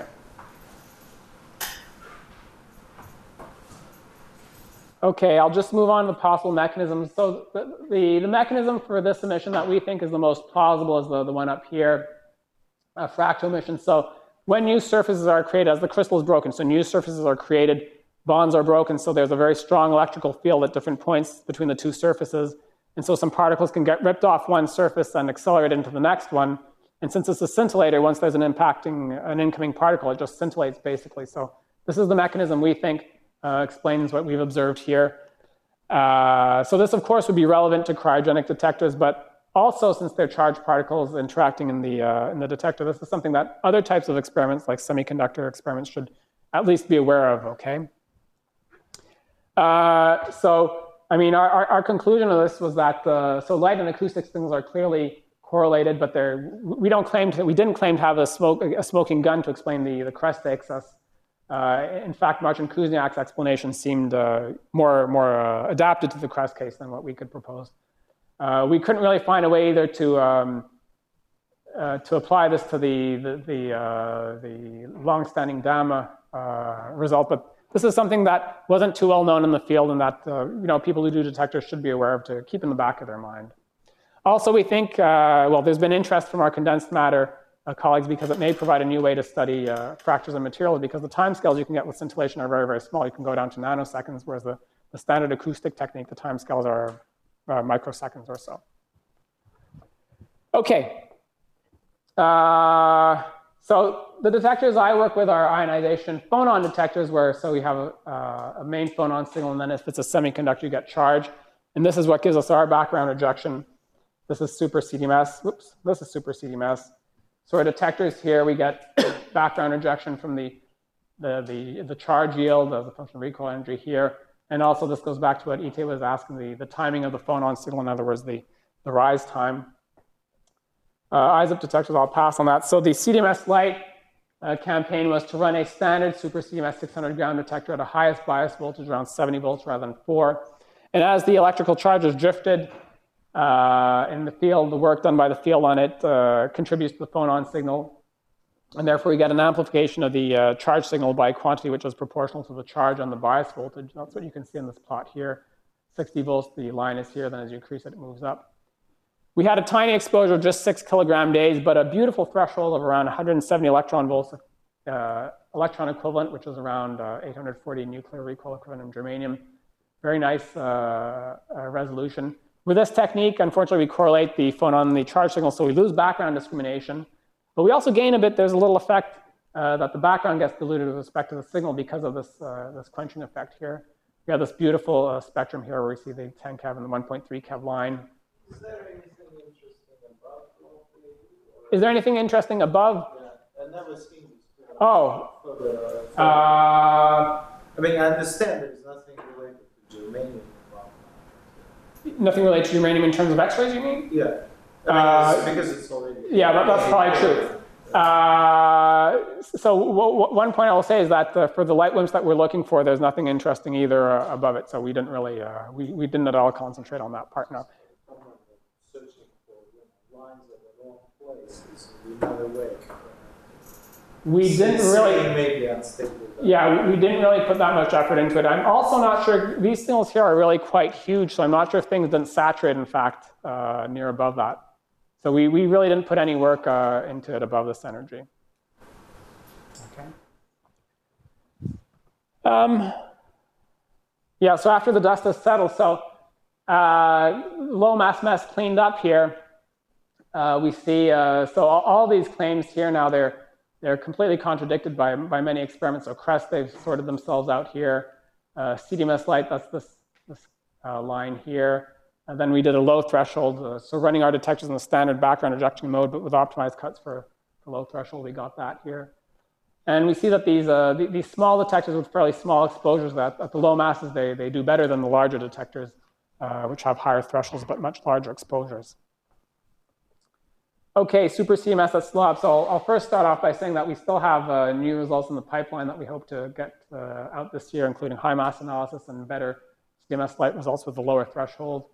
Okay, I'll just move on to possible mechanisms. So the mechanism for this emission that we think is the most plausible is the one up here, fractal emission. So when new surfaces are created, as the crystal is broken, so new surfaces are created, bonds are broken, so there's a very strong electrical field at different points between the two surfaces. And so some particles can get ripped off one surface and accelerate into the next one. And since it's a scintillator, once there's an incoming particle, it just scintillates basically. So this is the mechanism we think explains what we've observed here. So this, of course, would be relevant to cryogenic detectors, but also since they're charged particles interacting in the detector, this is something that other types of experiments, like semiconductor experiments, should at least be aware of, okay? So, I mean, our conclusion of this was that, so light and acoustic signals are clearly correlated, but we didn't claim to have a smoking gun to explain the crest excess. In fact, Martin Kuzniak's explanation seemed more adapted to the crest case than what we could propose. We couldn't really find a way either to apply this to the long-standing gamma result, but this is something that wasn't too well known in the field, and that people who do detectors should be aware of to keep in the back of their mind. Also, we think there's been interest from our condensed matter colleagues because it may provide a new way to study fractures in materials, because the timescales you can get with scintillation are very, very small. You can go down to nanoseconds, whereas the standard acoustic technique, the timescales are microseconds or so. Okay. So the detectors I work with are ionization phonon detectors, where we have a main phonon signal, and then if it's a semiconductor, you get charge. And this is what gives us our background rejection. This is super CDMS. Whoops, this is super CDMS. So our detectors here, we get background rejection from the charge yield of the function of recoil energy here. And also this goes back to what Ite was asking, the timing of the phonon signal, in other words, the rise time. IZIP detectors, I'll pass on that. So the CDMS light campaign was to run a standard super CDMS 600 ground detector at a highest bias voltage, around 70 volts rather than 4. And as the electrical charges drifted in the field, the work done by the field on it contributes to the phonon signal. And therefore, we get an amplification of the charge signal by a quantity which is proportional to the charge on the bias voltage. That's what you can see in this plot here. 60 volts, the line is here. Then as you increase it, it moves up. We had a tiny exposure of just 6 kilogram days, but a beautiful threshold of around 170 electron volts electron equivalent, which is around 840 nuclear recoil equivalent in germanium. Very nice resolution. With this technique, unfortunately, we correlate the phonon and the charge signal, so we lose background discrimination. But we also gain a bit. There's a little effect that the background gets diluted with respect to the signal because of this quenching effect here. We have this beautiful spectrum here where we see the 10 keV and the 1.3 keV line. Is there anything interesting above? Yeah, I've never seen this. Oh. I mean, I understand there's nothing related to germanium. Nothing related to uranium in terms of X-rays, you mean? Yeah. I mean, because it's already. Yeah, that's probably true. So one point I will say is that for the light WIMPs that we're looking for, there's nothing interesting either above it. So we didn't really, we didn't at all concentrate on that part now. Searching for lines at the wrong place is another way. We didn't really. Maybe unstable. Yeah, we didn't really put that much effort into it. I'm also not sure, these signals here are really quite huge, so I'm not sure if things didn't saturate, in fact, near above that. So we really didn't put any work into it above this energy. Okay. Yeah, so after the dust has settled, so low mass mess cleaned up here, we see, so all these claims here now, they're completely contradicted by many experiments. So CREST, they've sorted themselves out here. CDMS light, that's this line here. And then we did a low threshold. So running our detectors in the standard background rejection mode, but with optimized cuts for low threshold, we got that here. And we see that these small detectors with fairly small exposures, that at the low masses, they do better than the larger detectors, which have higher thresholds but much larger exposures. Okay, super CMS at SNOLAB. So I'll first start off by saying that we still have new results in the pipeline that we hope to get out this year, including high mass analysis and better CMS light results with the lower threshold.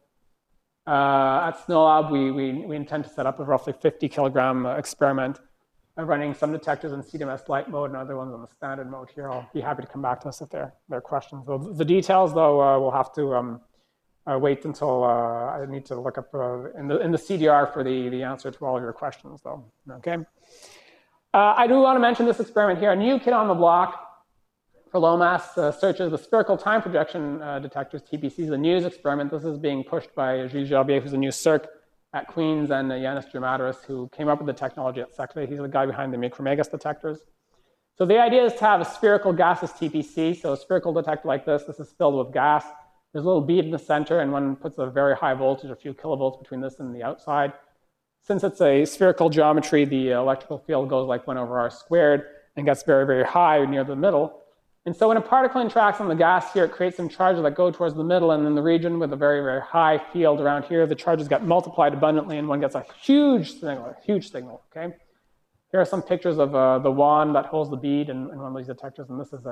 At SNOLAB, we intend to set up a roughly 50 kilogram experiment running some detectors in CDMS light mode and other ones on the standard mode here. I'll be happy to come back to us if there are questions. So the details, though, we'll have to wait until I need to look up in the CDR for the answer to all of your questions, though. Okay. I do want to mention this experiment here. A new kid on the block for low mass searches, the spherical time projection detectors, TPCs, a news experiment. This is being pushed by Gilles Gerbier, who's a new CERC at Queen's, and Yanis Germadaris, who came up with the technology at SECLE. He's the guy behind the Micromegas detectors. So the idea is to have a spherical gaseous TPC. So a spherical detector like this is filled with gas. There's a little bead in the center, and one puts a very high voltage, a few kilovolts between this and the outside. Since it's a spherical geometry, the electrical field goes like 1 over r squared and gets very, very high near the middle. And so when a particle interacts on the gas here, it creates some charges that go towards the middle, and in the region with a very, very high field around here, the charges get multiplied abundantly, and one gets a huge signal, okay? Here are some pictures of the wand that holds the bead in one of these detectors, and this is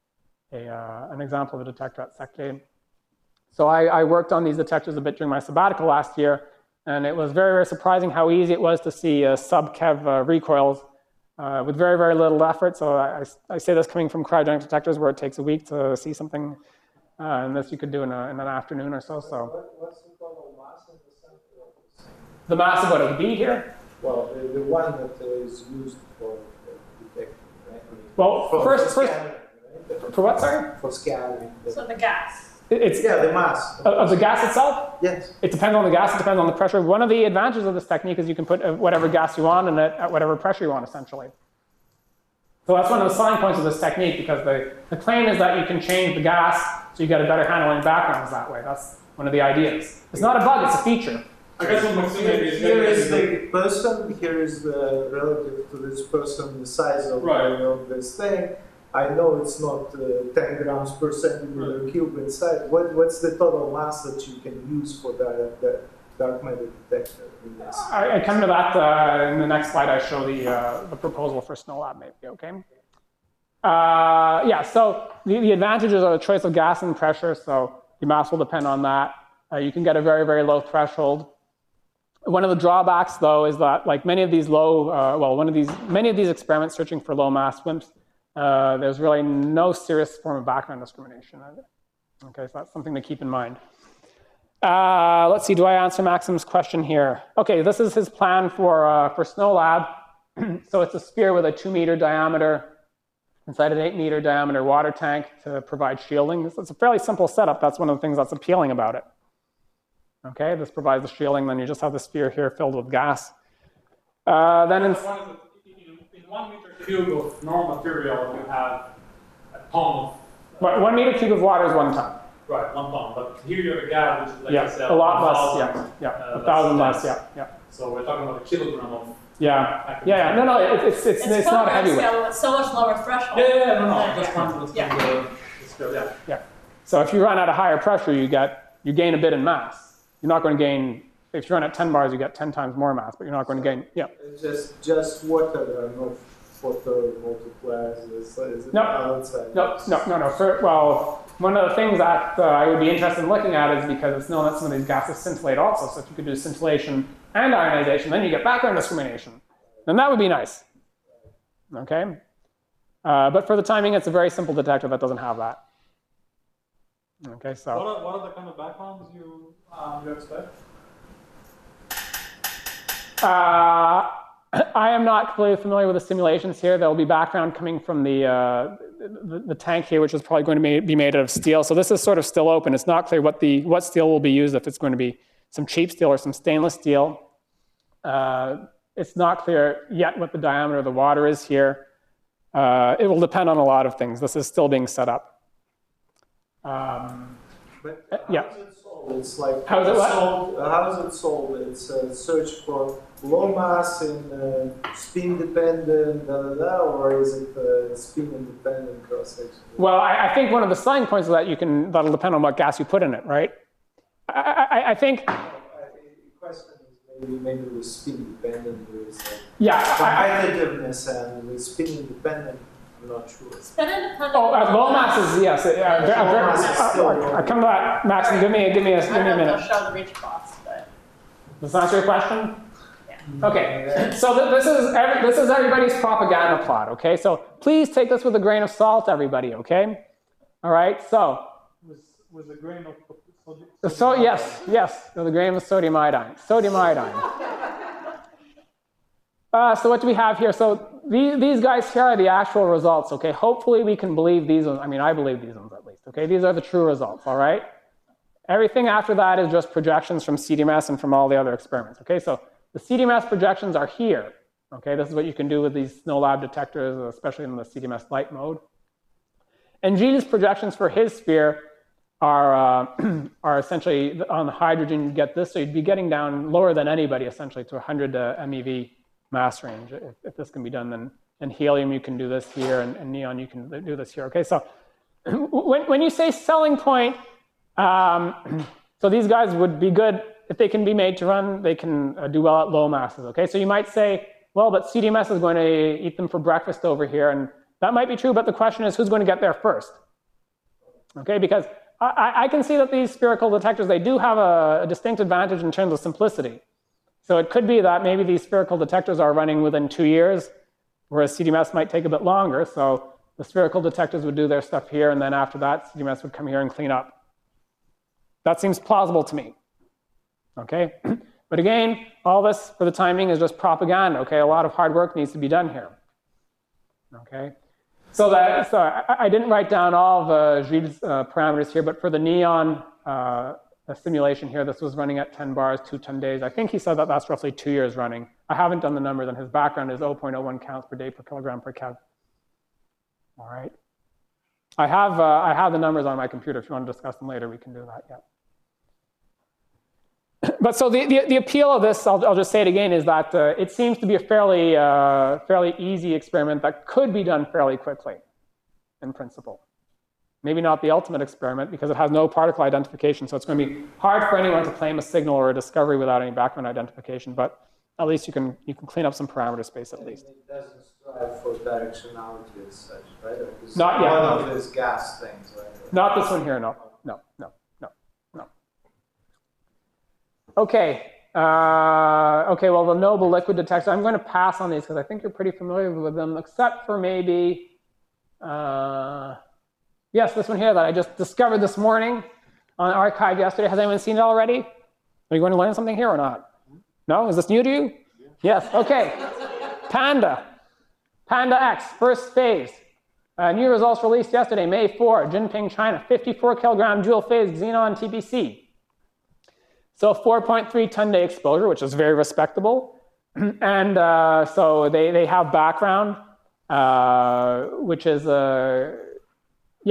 an example of a detector at SECLE. So I worked on these detectors a bit during my sabbatical last year, and it was very, very surprising how easy it was to see sub-keV recoils with very, very little effort. So I say this coming from cryogenic detectors where it takes a week to see something, and this you could do in an afternoon or so. What's the total mass in the center of this? The mass of what, of the bead here? Well, the one that is used for detecting, right? Well, first, scanning, right? for what, sorry? For scanning. So the gas. It's the mass. Of the gas itself? Yes. It depends on the gas, it depends on the pressure. One of the advantages of this technique is you can put whatever gas you want in it at whatever pressure you want, essentially. So that's one of the selling points of this technique, because the claim is that you can change the gas so you get a better handling backgrounds that way. That's one of the ideas. It's not a bug, it's a feature. I guess what Maxime maybe is Here is the person, here is the relative to this person, the size of this thing. I know it's not 10 grams per centimeter cube inside. What's the total mass that you can use for that dark matter detector in this? I come to that in the next slide. I show the proposal for SNOLAB, maybe, okay? Yeah, so the advantages are the choice of gas and pressure, so the mass will depend on that. You can get a very, very low threshold. One of the drawbacks, though, is that like many of these many of these experiments searching for low mass WIMPs, there's really no serious form of background discrimination. Okay, so that's something to keep in mind. Let's see, do I answer Maxim's question here? Okay, this is his plan for SNOLAB. So it's a sphere with a 2-meter diameter inside an 8-meter diameter water tank to provide shielding. It's a fairly simple setup. That's one of the things that's appealing about it. Okay, this provides the shielding, then you just have the sphere here filled with gas. Then in 1 meter cube of normal material, you have a ton of... 1 meter cube of water is 1 ton. Right, 1 ton. But here you have a gas, which is like I said, a lot less, yeah. 1,000 less, yeah. So we're talking about a kilogram of... Yeah. No, it's not a heavyweight. Scale, it's so much lower threshold. No. Just trying to Yeah. So if you run at a higher pressure, you gain a bit in mass. You're not going to gain, if you run at 10 bars, you get 10 times more mass, but you're not going to gain, It's just water, there are no photo multipliers. Is it outside? No. One of the things that I would be interested in looking at is because it's known that some of these gases scintillate also. So if you could do scintillation and ionization, then you get background discrimination. Then that would be nice. Okay? But for the timing, it's a very simple detector that doesn't have that. Okay, so. What are the kind of backgrounds you expect? I am not completely familiar with the simulations here. There will be background coming from the tank here, which is probably going to be made out of steel. So this is sort of still open. It's not clear what steel will be used, if it's going to be some cheap steel or some stainless steel. It's not clear yet what the diameter of the water is here. It will depend on a lot of things. This is still being set up. But yeah. how's it solved? It's like How's it what? How's it solved? It's a search for low mass in spin dependent, or is it spin independent cross section? Well, I think one of the selling points is that that'll depend on what gas you put in it, right? I think. The question is maybe with spin dependent there is competitiveness, and with spin independent, I'm not sure. Spin independent. Oh, low mass is yes. I come to that, Max. Give me a minute. I'll show the reach cost, but. Does that answer your question? Yeah. Okay. So this is everybody's propaganda plot. Okay. So please take this with a grain of salt, everybody. Okay. All right. So. With a grain of sodium. So yes, with a grain of sodium iodine. So what do we have here? So these guys here are the actual results. Okay. Hopefully we can believe these ones. I mean, I believe these ones at least. Okay. These are the true results. All right. Everything after that is just projections from CDMS and from all the other experiments. Okay. So the CDMS projections are here. Okay. This is what you can do with these SNOLAB detectors, especially in the CDMS light mode. And Gilles' projections for his sphere are essentially on the hydrogen. You get this, so you'd be getting down lower than anybody, essentially, to 100 MeV mass range. If this can be done, then in helium you can do this here, and neon you can do this here. Okay, so when you say selling point, so these guys would be good if they can be made to run. They can do well at low masses. Okay, so you might say, well, but CDMS is going to eat them for breakfast over here, and that might be true. But the question is, who's going to get there first? Okay, because I can see that these spherical detectors, they do have a distinct advantage in terms of simplicity. So it could be that maybe these spherical detectors are running within 2 years, whereas CDMS might take a bit longer. So the spherical detectors would do their stuff here, and then after that, CDMS would come here and clean up. That seems plausible to me. Okay, but again, all this for the timing is just propaganda. Okay, a lot of hard work needs to be done here. Okay. So I didn't write down all of Gilles' parameters here, but for the neon simulation here, this was running at 10 bars, 2 10 days. I think he said that that's roughly 2 years running. I haven't done the numbers, and his background is 0.01 counts per day per kilogram per kev. All right. I have the numbers on my computer. If you want to discuss them later, we can do that. Yeah. But so the appeal of this, I'll just say it again, is that it seems to be a fairly easy experiment that could be done fairly quickly, in principle. Maybe not the ultimate experiment because it has no particle identification, so it's going to be hard for anyone to claim a signal or a discovery without any background identification. But at least you can clean up some parameter space at least. It doesn't strive for directionality as such, right? Not yet. One of these gas things, right? Not this one here. No. Okay. Okay, well, the Noble liquid detector, I'm going to pass on these because I think you're pretty familiar with them, except for maybe, yes, this one here that I just discovered this morning on arXiv yesterday. Has anyone seen it already? Are you going to learn something here or not? No? Is this new to you? Yes, okay. Panda X, first phase. New results released yesterday, May 4, Jinping, China, 54 kilogram dual phase xenon TPC. So 4.3 ton day exposure, which is very respectable. And so they have background, which is, they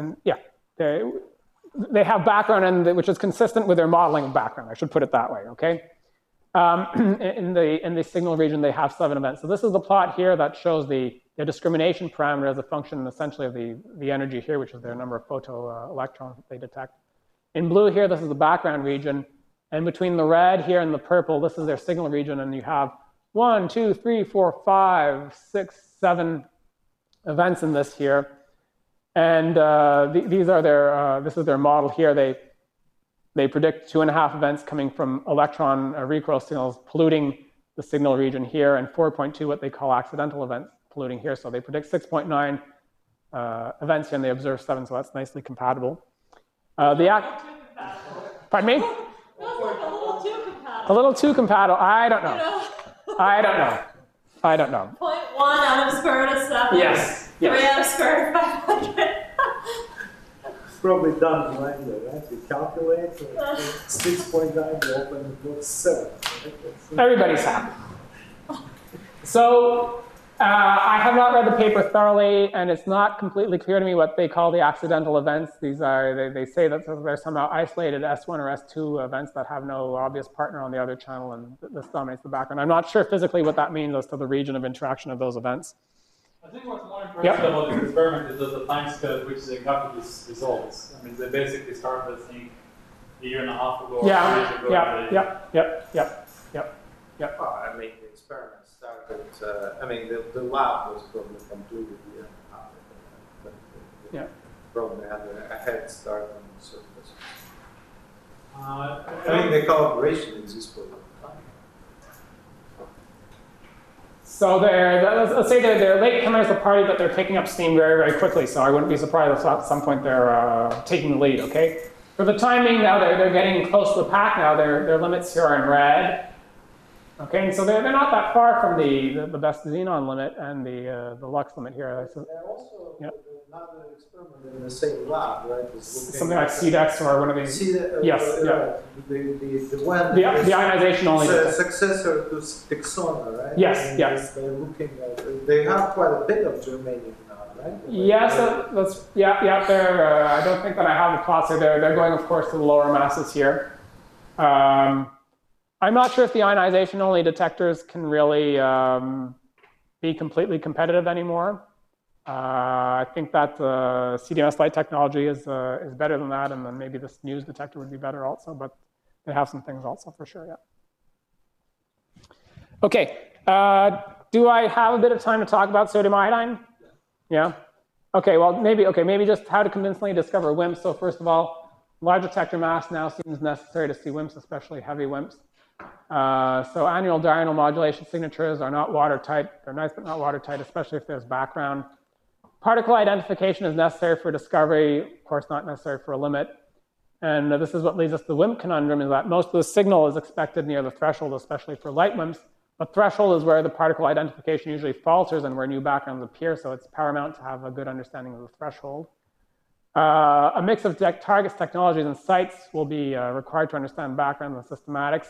have background and which is consistent with their modeling of background. I should put it that way, okay? In the signal region, they have 7 events. So this is the plot here that shows the discrimination parameter as a function essentially of the energy here, which is their number of photo electrons that they detect. In blue here, this is the background region. And between the red here and the purple, this is their signal region, and you have 1, 2, 3, 4, 5, 6, 7 events in this here. And these are their, this is their model here. They predict 2.5 events coming from electron recoil signals polluting the signal region here, and 4.2 what they call accidental events polluting here. So they predict 6.9 events here, and they observe 7, so that's nicely compatible. Pardon me? A little too compatible. A little too compatible. I don't know. I don't know. I don't know. 0.1 out of square root of 7. Yes. 3 out of square root of 500. Probably done blindly, right? You calculate 6.9, you open the book 7. Right? Everybody's happy. So I have not read the paper thoroughly, and it's not completely clear to me what they call the accidental events. These are, they say that they're somehow isolated S1 or S2 events that have no obvious partner on the other channel, and this dominates the background. I'm not sure physically what that means as to the region of interaction of those events. I think what's more impressive about this experiment is that the time scale at which they got to these results. I mean, they basically started, I think, a year and a half ago. Yeah, 2 years ago. Yep. Oh, I mean, the experiment started, I mean, the lab was probably completed a year and a half ago, but Yeah. probably had a head start on the surface. I I mean, the collaboration exists for a long time. So let's say they're late comers to the party, but they're taking up steam very, very quickly. So I wouldn't be surprised if at some point they're taking the lead, okay? For the time being now, they're getting close to the pack now. Their limits here are in red. Okay, and so they're not that far from the best xenon limit and the lux limit here. So, They're also Yep. another experiment in the same lab, right? something like CDEX or one of these. Yes, yeah. The one The ionization only. the successor to Texona, right? Yes, And yes. They're looking at, they have quite a bit of germanium now, right? Yes, they're, I don't think that I have the plots here. They're going, of course, to the lower masses here. I'm not sure if the ionization-only detectors can really be completely competitive anymore. I think that CDMS light technology is better than that, and then maybe this NEWS detector would be better also, but they have some things also for sure, yeah. Okay, do I have a bit of time to talk about sodium iodine? Yeah? Okay, well, maybe just how to convincingly discover WIMPs. So first of all, large detector mass now seems necessary to see WIMPs, especially heavy WIMPs. So annual diurnal modulation signatures are not watertight. They're nice, but not watertight, especially if there's background. Particle identification is necessary for discovery, of course not necessary for a limit. And this is what leads us to the WIMP conundrum, is that most of the signal is expected near the threshold, especially for light WIMPs. But threshold is where the particle identification usually falters and where new backgrounds appear, so it's paramount to have a good understanding of the threshold. A mix of targets, technologies, and sites will be required to understand background and systematics.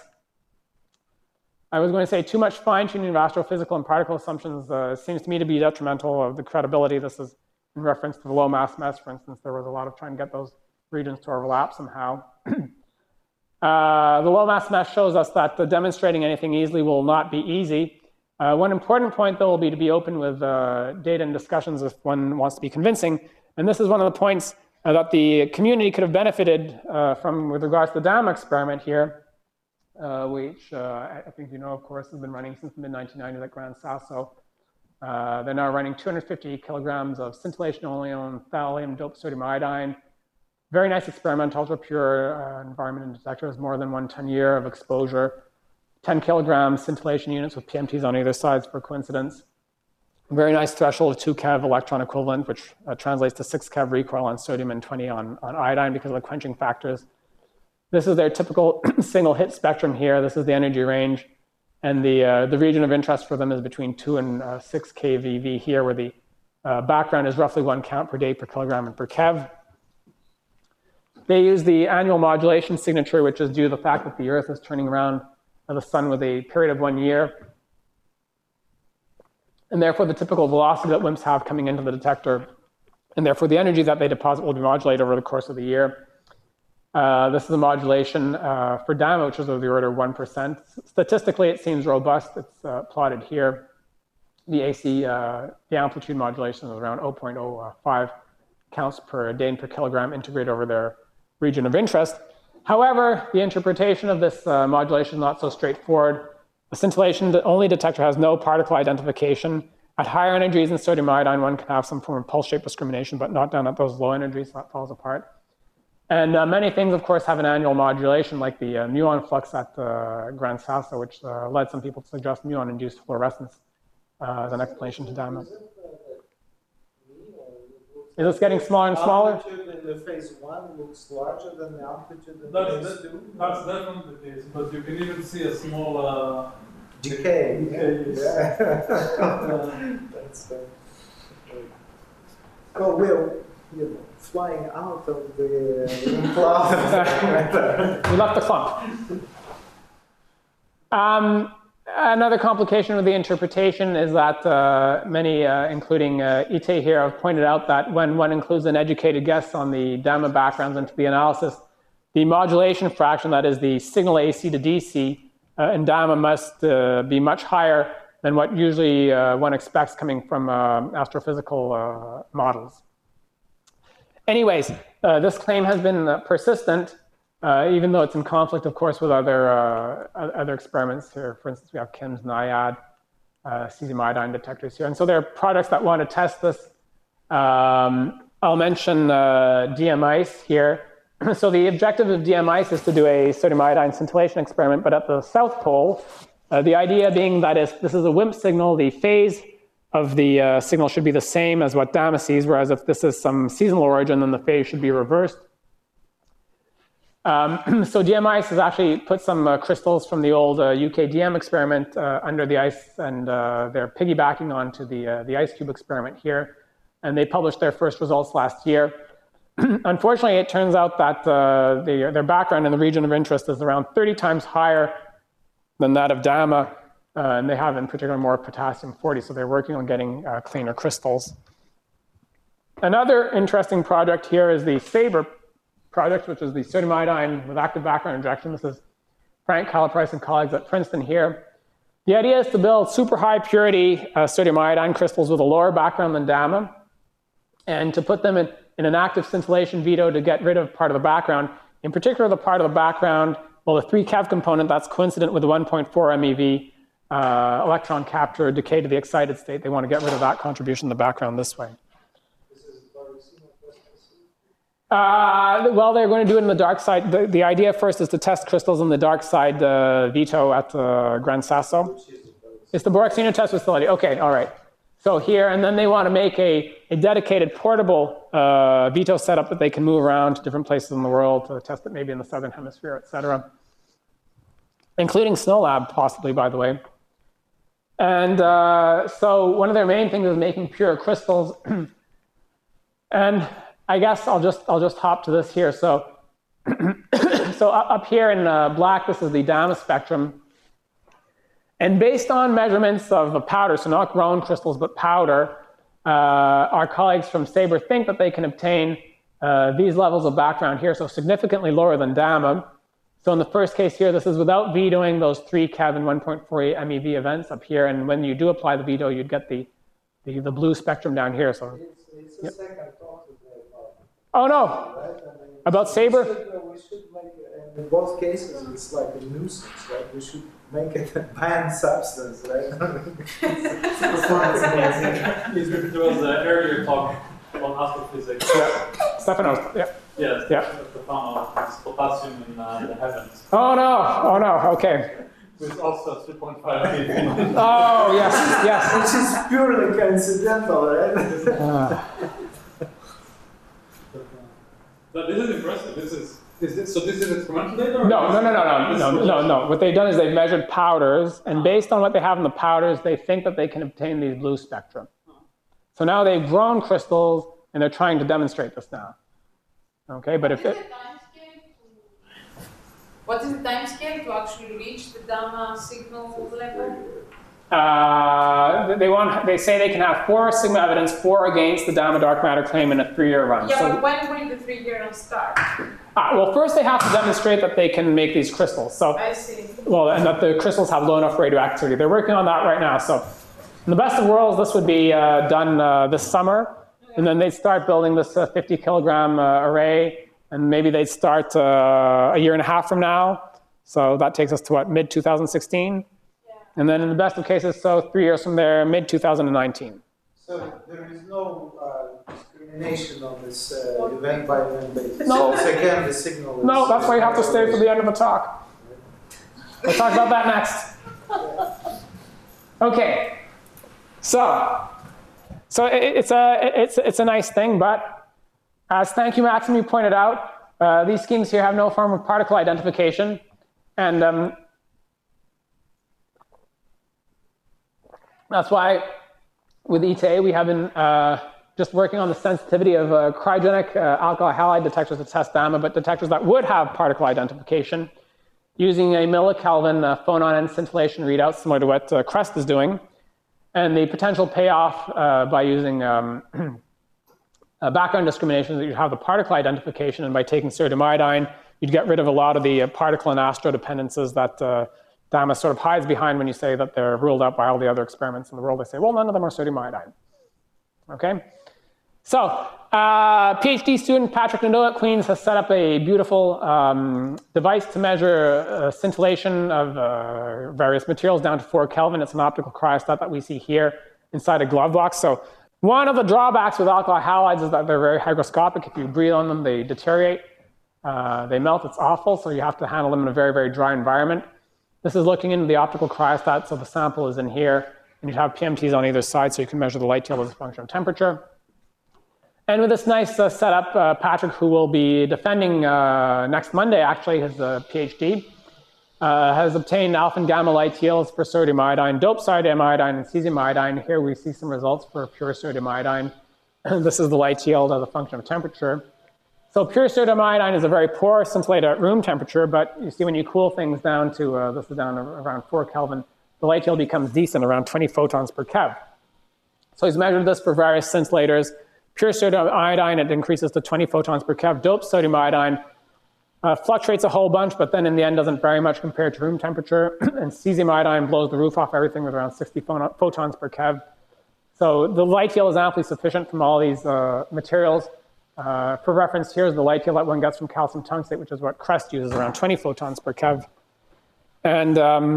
I was going to say too much fine-tuning of astrophysical and particle assumptions seems to me to be detrimental of the credibility. This is in reference to the low mass mess, for instance. There was a lot of trying to get those regions to overlap somehow. The low mass mesh shows us that demonstrating anything easily will not be easy. One important point, though, will be to be open with data and discussions if one wants to be convincing. And this is one of the points that the community could have benefited from with regards to the DAMA experiment here, which I think you know, of course, has been running since the mid-1990s at Gran Sasso. They're now running 250 kilograms of scintillation-only on thallium-doped sodium iodine. Very nice experiment, ultra-pure environment and detectors, more than 1 ton-year of exposure. 10 kilograms scintillation units with PMTs on either sides for coincidence. Very nice threshold of 2 keV electron equivalent, which translates to 6 keV recoil on sodium and 20 on iodine because of the quenching factors. This is their typical single hit spectrum here. This is the energy range. And the region of interest for them is between 2 and 6 kVV here, where the background is roughly 1 count per day per kilogram and per keV. They use the annual modulation signature, which is due to the fact that the Earth is turning around the sun with a period of 1 year. And therefore, the typical velocity that WIMPs have coming into the detector, and therefore the energy that they deposit will be modulated over the course of the year. This is a modulation for DAMA, which is of the order of 1%. Statistically, it seems robust. It's plotted here. The AC, the amplitude modulation is around 0.05 counts per day and per kilogram integrated over their region of interest. However, the interpretation of this modulation is not so straightforward. The scintillation-only detector has no particle identification. At higher energies in sodium iodine, one can have some form of pulse shape discrimination, but not down at those low energies, so that falls apart. And many things, of course, have an annual modulation, like the muon flux at Gran Sasso, which led some people to suggest muon-induced fluorescence as an explanation to DAMA. Is this getting smaller and smaller? Amplitude in the phase 1 looks larger than the amplitude in That's phase 2. definitely the case, but you can even see a small Decay. Yeah. That's oh, well, you know, flying out of the cloud. We left the clump. Another complication with the interpretation is that many, including Ite here, have pointed out that when one includes an educated guess on the DAMA backgrounds into the analysis, the modulation fraction, that is the signal AC to DC, in DAMA must be much higher than what usually one expects coming from astrophysical models. Anyways, this claim has been persistent, even though it's in conflict, of course, with other experiments here. For instance, we have Kim's NIAID, cesium iodine detectors here. And so there are products that want to test this. I'll mention DMICE here. So the objective of DMICE is to do a sodium iodine scintillation experiment, but at the South Pole. The idea being that if this is a WIMP signal, the phase of the signal should be the same as what DAMA sees, whereas if this is some seasonal origin, then the phase should be reversed. So DMICE has actually put some crystals from the old UKDM experiment under the ice, and they're piggybacking onto the IceCube experiment here. And they published their first results last year. Unfortunately, it turns out that their background in the region of interest is around 30 times higher than that of DAMA, and they have in particular more potassium-40, so they're working on getting cleaner crystals. Another interesting project here is the SABRE project, which is the sodium iodine with active background injection. This is Frank Calaprice and colleagues at Princeton here. The idea is to build super high purity sodium iodine crystals with a lower background than DAMA, and to put them in an active scintillation veto to get rid of part of the background. In particular, the part of the background, well, the 3 keV component that's coincident with the 1.4 MeV electron capture decay to the excited state. They want to get rid of that contribution in the background this way. Well, they're going to do it in the dark side. The idea first is to test crystals in the dark side veto at Gran Sasso. It's the Boraxino test facility. Okay, all right. So here, and then they want to make a dedicated portable veto setup that they can move around to different places in the world to test it maybe in the Southern Hemisphere, et cetera. Including SNOLAB, possibly, by the way. And so one of their main things is making pure crystals. And I guess I'll just hop to this here. So, so up here in black, this is the DAMA spectrum. And based on measurements of the powder, so not grown crystals, but powder, our colleagues from SABRE think that they can obtain these levels of background here, so significantly lower than DAMA. So in the first case here, this is without vetoing those 3 keV and 1.48 MeV events up here. And when you do apply the veto, you'd get the blue spectrum down here. So, it's a second talk today about. Oh no, Right? I mean, about SABRE? we should make, in both cases, it's like a nuisance, right? We should make it a banned substance, right? There was an earlier talk on astrophysics. Yeah, Stefanos, yeah. Yes, Yeah. the found of potassium in the heavens. Oh no, okay. With also 3.5 MeV. Oh yes, yes. Which is purely coincidental, right? But this is impressive. So this is experimental data? Or No. What they've done is they've measured powders, and based on what they have in the powders, they think that they can obtain these blue spectrum. So now they've grown crystals, and they're trying to demonstrate this now. Okay, but if it... What is the time scale to actually reach the DAMA signal level? They say they can have 4 sigma evidence, 4 against the DAMA dark matter claim in a 3-year run. Yeah, so, but when will the 3-year run start? well, first they have to demonstrate that they can make these crystals. So, I see. well, and that the crystals have low enough radioactivity. They're working on that right now. So, in the best of worlds, this would be done this summer, and then they'd start building this 50 kilogram array. And maybe they'd start a year and a half from now. So that takes us to what, mid-2016? Yeah. And then in the best of cases, so 3 years from there, mid-2019. So there is no discrimination on this event by event basis. No. So again, the signal is... No, that's why you have to stay for the end of the talk. We'll talk about that next. Okay. So it's a nice thing, but as thank you, Maxim, you pointed out, these schemes here have no form of particle identification. And That's why with ETA we have been just working on the sensitivity of cryogenic alkali halide detectors to test DAMA, but detectors that would have particle identification using a millikelvin phonon and scintillation readout similar to what CREST is doing. And the potential payoff by using background discrimination is that you have the particle identification, and by taking sodium iodine, you'd get rid of a lot of the particle and astro dependencies that DAMA sort of hides behind when you say that they're ruled out by all the other experiments in the world. They say, well, none of them are sodium iodine. Okay? So, PhD student Patrick Nadeau at Queen's has set up a beautiful device to measure scintillation of various materials down to 4 Kelvin. It's an optical cryostat that we see here inside a glove box. So one of the drawbacks with alkali halides is that they're very hygroscopic. If you breathe on them, they deteriorate. They melt. It's awful. So you have to handle them in a very, very dry environment. This is looking into the optical cryostat. So the sample is in here. And you have PMTs on either side so you can measure the light yield as a function of temperature. And with this nice setup, Patrick, who will be defending next Monday, actually, his PhD, has obtained alpha and gamma light yields for sodium iodine, doped sodium iodine, and cesium iodine. Here we see some results for pure sodium iodine. This is the light yield as a function of temperature. So pure sodium iodine is a very poor scintillator at room temperature, but you see when you cool things down to, this is down around 4 Kelvin, the light yield becomes decent, around 20 photons per keV. So he's measured this for various scintillators. Pure sodium iodine, it increases to 20 photons per keV. Doped sodium iodine fluctuates a whole bunch, but then in the end doesn't vary much compared to room temperature. And cesium iodine blows the roof off everything with around 60 photons per keV. So the light yield is amply sufficient from all these materials. For reference, here's the light yield that one gets from calcium tungstate, which is what CREST uses, around 20 photons per keV. And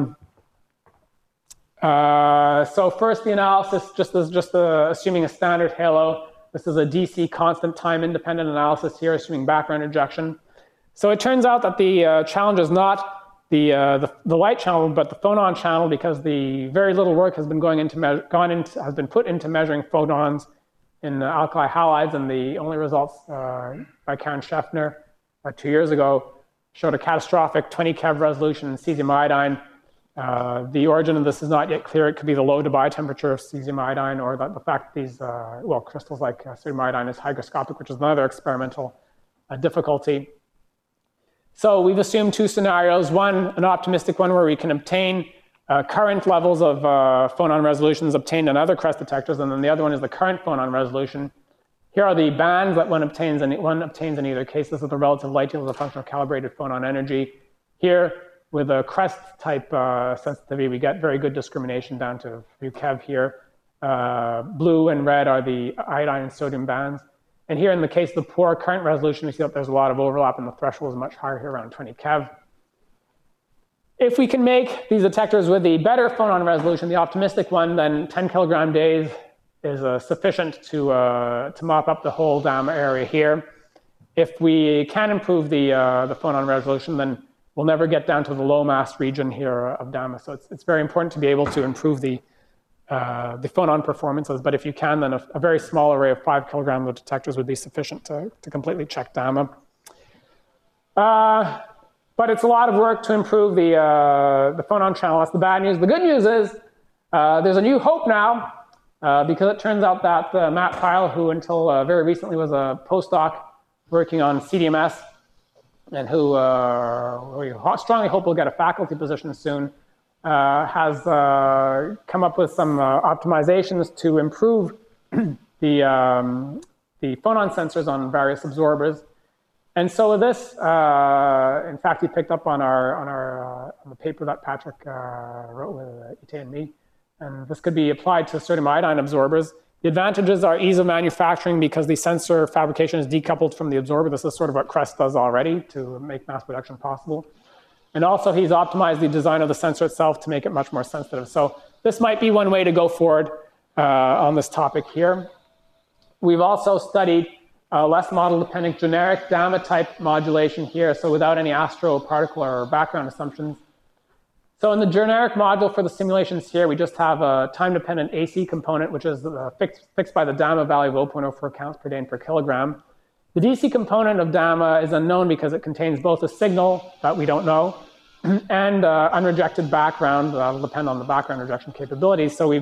so first the analysis, just assuming a standard halo. This is a DC constant time independent analysis here, assuming background rejection. So it turns out that the challenge is not the light channel, but the phonon channel, because the very little work has been has been put into measuring phonons in alkali halides, and the only results by Karen Scheffner 2 years ago showed a catastrophic 20 keV resolution in cesium iodine. The origin of this is not yet clear. It could be the low Debye temperature of cesium iodine, or that the fact that these, crystals like sodium iodine is hygroscopic, which is another experimental difficulty. So we've assumed 2 scenarios. One, an optimistic one where we can obtain current levels of phonon resolutions obtained on other CREST detectors, and then the other one is the current phonon resolution. Here are the bands that one obtains in either case. This is the relative light yield as a function of calibrated phonon energy. Here, with a CREST type sensitivity, we get very good discrimination down to a few keV here. Blue and red are the iodine and sodium bands. And here in the case of the poor current resolution, we see that there's a lot of overlap and the threshold is much higher here, around 20 keV. If we can make these detectors with the better phonon resolution, the optimistic one, then 10 kilogram days is sufficient to mop up the whole DAMA area here. If we can improve the phonon resolution, then we'll never get down to the low mass region here of DAMA. So it's very important to be able to improve the phonon performances. But if you can, then a very small array of 5 kilograms of detectors would be sufficient to completely check DAMA. But it's a lot of work to improve the phonon channel. That's the bad news. The good news is there's a new hope now, because it turns out that Matt Pyle, who until very recently was a postdoc working on CDMS, and who we strongly hope will get a faculty position soon, has come up with some optimizations to improve the phonon sensors on various absorbers. And so with this, in fact, he picked up on the paper that Patrick wrote with Ite and me, and this could be applied to sodium iodine absorbers. The advantages are ease of manufacturing because the sensor fabrication is decoupled from the absorber. This is sort of what CREST does already to make mass production possible. And also he's optimized the design of the sensor itself to make it much more sensitive. So this might be one way to go forward on this topic here. We've also studied less model-dependent generic DAMA type modulation here, so without any astro, particle, or background assumptions. So in the generic module for the simulations here, we just have a time-dependent AC component, which is fixed by the DAMA value of 0.04 counts per day and per kilogram. The DC component of DAMA is unknown because it contains both a signal that we don't know and unrejected background. That'll depend on the background rejection capabilities. So we've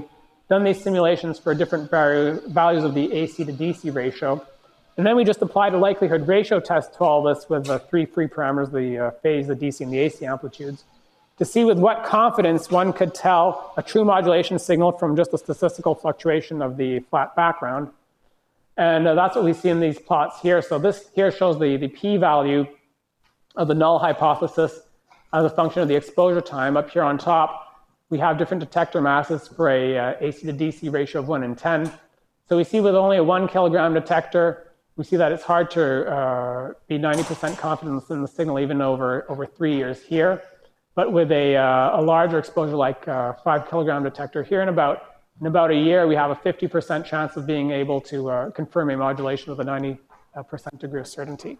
done these simulations for different values of the AC to DC ratio. And then we just applied a likelihood ratio test to all this with the 3 free parameters, the phase, the DC, and the AC amplitudes, to see with what confidence one could tell a true modulation signal from just a statistical fluctuation of the flat background. And that's what we see in these plots here. So this here shows the p-value of the null hypothesis as a function of the exposure time. Up here on top, we have different detector masses for a AC to DC ratio of 1 in 10. So we see with only a 1 kilogram detector, we see that it's hard to be 90% confidence in the signal even over 3 years here. But with a larger exposure like 5 kilogram detector here, in about a year, we have a 50% chance of being able to confirm a modulation with a 90% degree of certainty.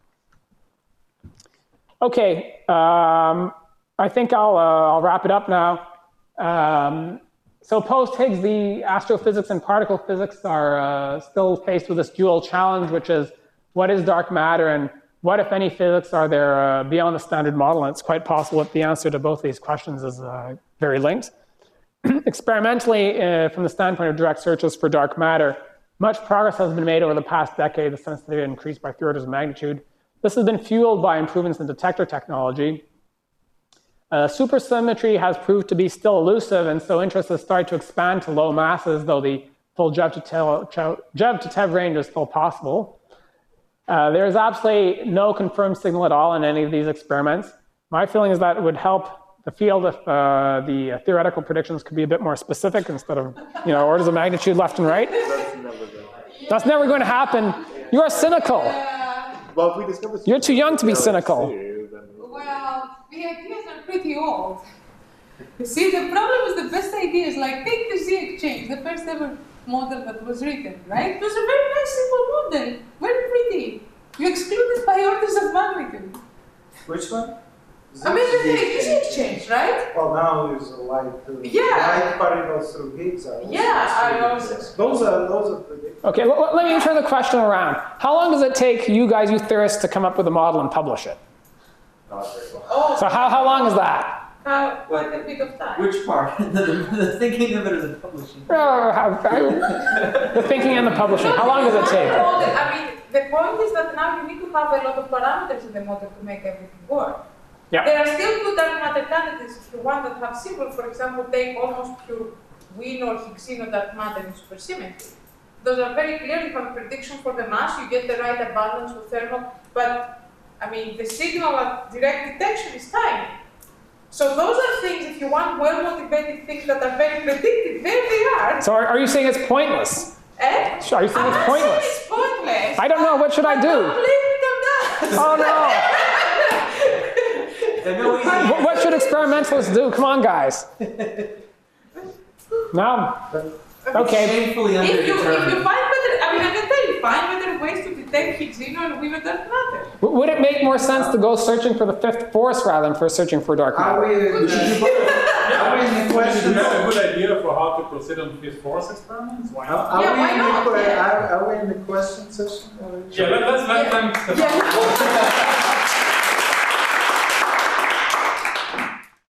Okay, I think I'll wrap it up now. So post-Higgs, the astrophysics and particle physics are still faced with this dual challenge, which is what is dark matter and what, if any, physics are there beyond the standard model? And it's quite possible that the answer to both these questions is very linked. Experimentally, from the standpoint of direct searches for dark matter, much progress has been made over the past decade. The sensitivity increased by 3 orders of magnitude. This has been fueled by improvements in detector technology. Supersymmetry has proved to be still elusive, and so interest has started to expand to low masses, though the full Gev to Tev range is still possible. There is absolutely no confirmed signal at all in any of these experiments. My feeling is that it would help the field if the theoretical predictions could be a bit more specific instead of orders of magnitude left and right. That's never going to happen. You are cynical. Well, if we discover You're too young to be cynical. Well, the ideas are pretty old. You see, the problem is the best ideas, like take the Z exchange, the first ever model that was written, right? It was a very nice, simple model, very pretty. You excluded by orders of magnitude. Which one? I mean, the Z exchange, right? Well, now there's a light. Light particles through Higgs. Those are predictable. Okay, let me turn the question around. How long does it take you guys, you theorists, to come up with a model and publish it? Not very long. Oh, So how long is that? quite a bit of time. Which part? The thinking of it or the publishing? The thinking and the publishing. How long does it take? I mean, the point is that now you need to have a lot of parameters in the model to make everything work. Yeah. There are still good dark matter candidates if you want that have simple, for example, take almost pure Wien or Higgsino dark matter in supersymmetry. Those are very clear. You have a prediction for the mass, you get the right abundance with thermal, but I mean, the signal at direct detection is tiny. So those are things, if you want well-motivated things that are very predictive, there they are. So are you saying it's pointless? Eh? Are you saying it's pointless? It's pointless. I don't know. What should I do? Don't blame it on that. Oh no! What should experimentalists do? Come on, guys. No. Okay. Shamefully If you underdetermined. find better, I mean, I can tell you, find better ways to detect Higgsino and Wien dark matter. Would it make more sense to go searching for the fifth force rather than for searching for dark Are matter? we in the Do question? you have a good idea for how to proceed on fifth force experiments? Why not? Are Yeah, we why in not? the Yeah. Are we in the question session? Yeah, let's let them. Yeah.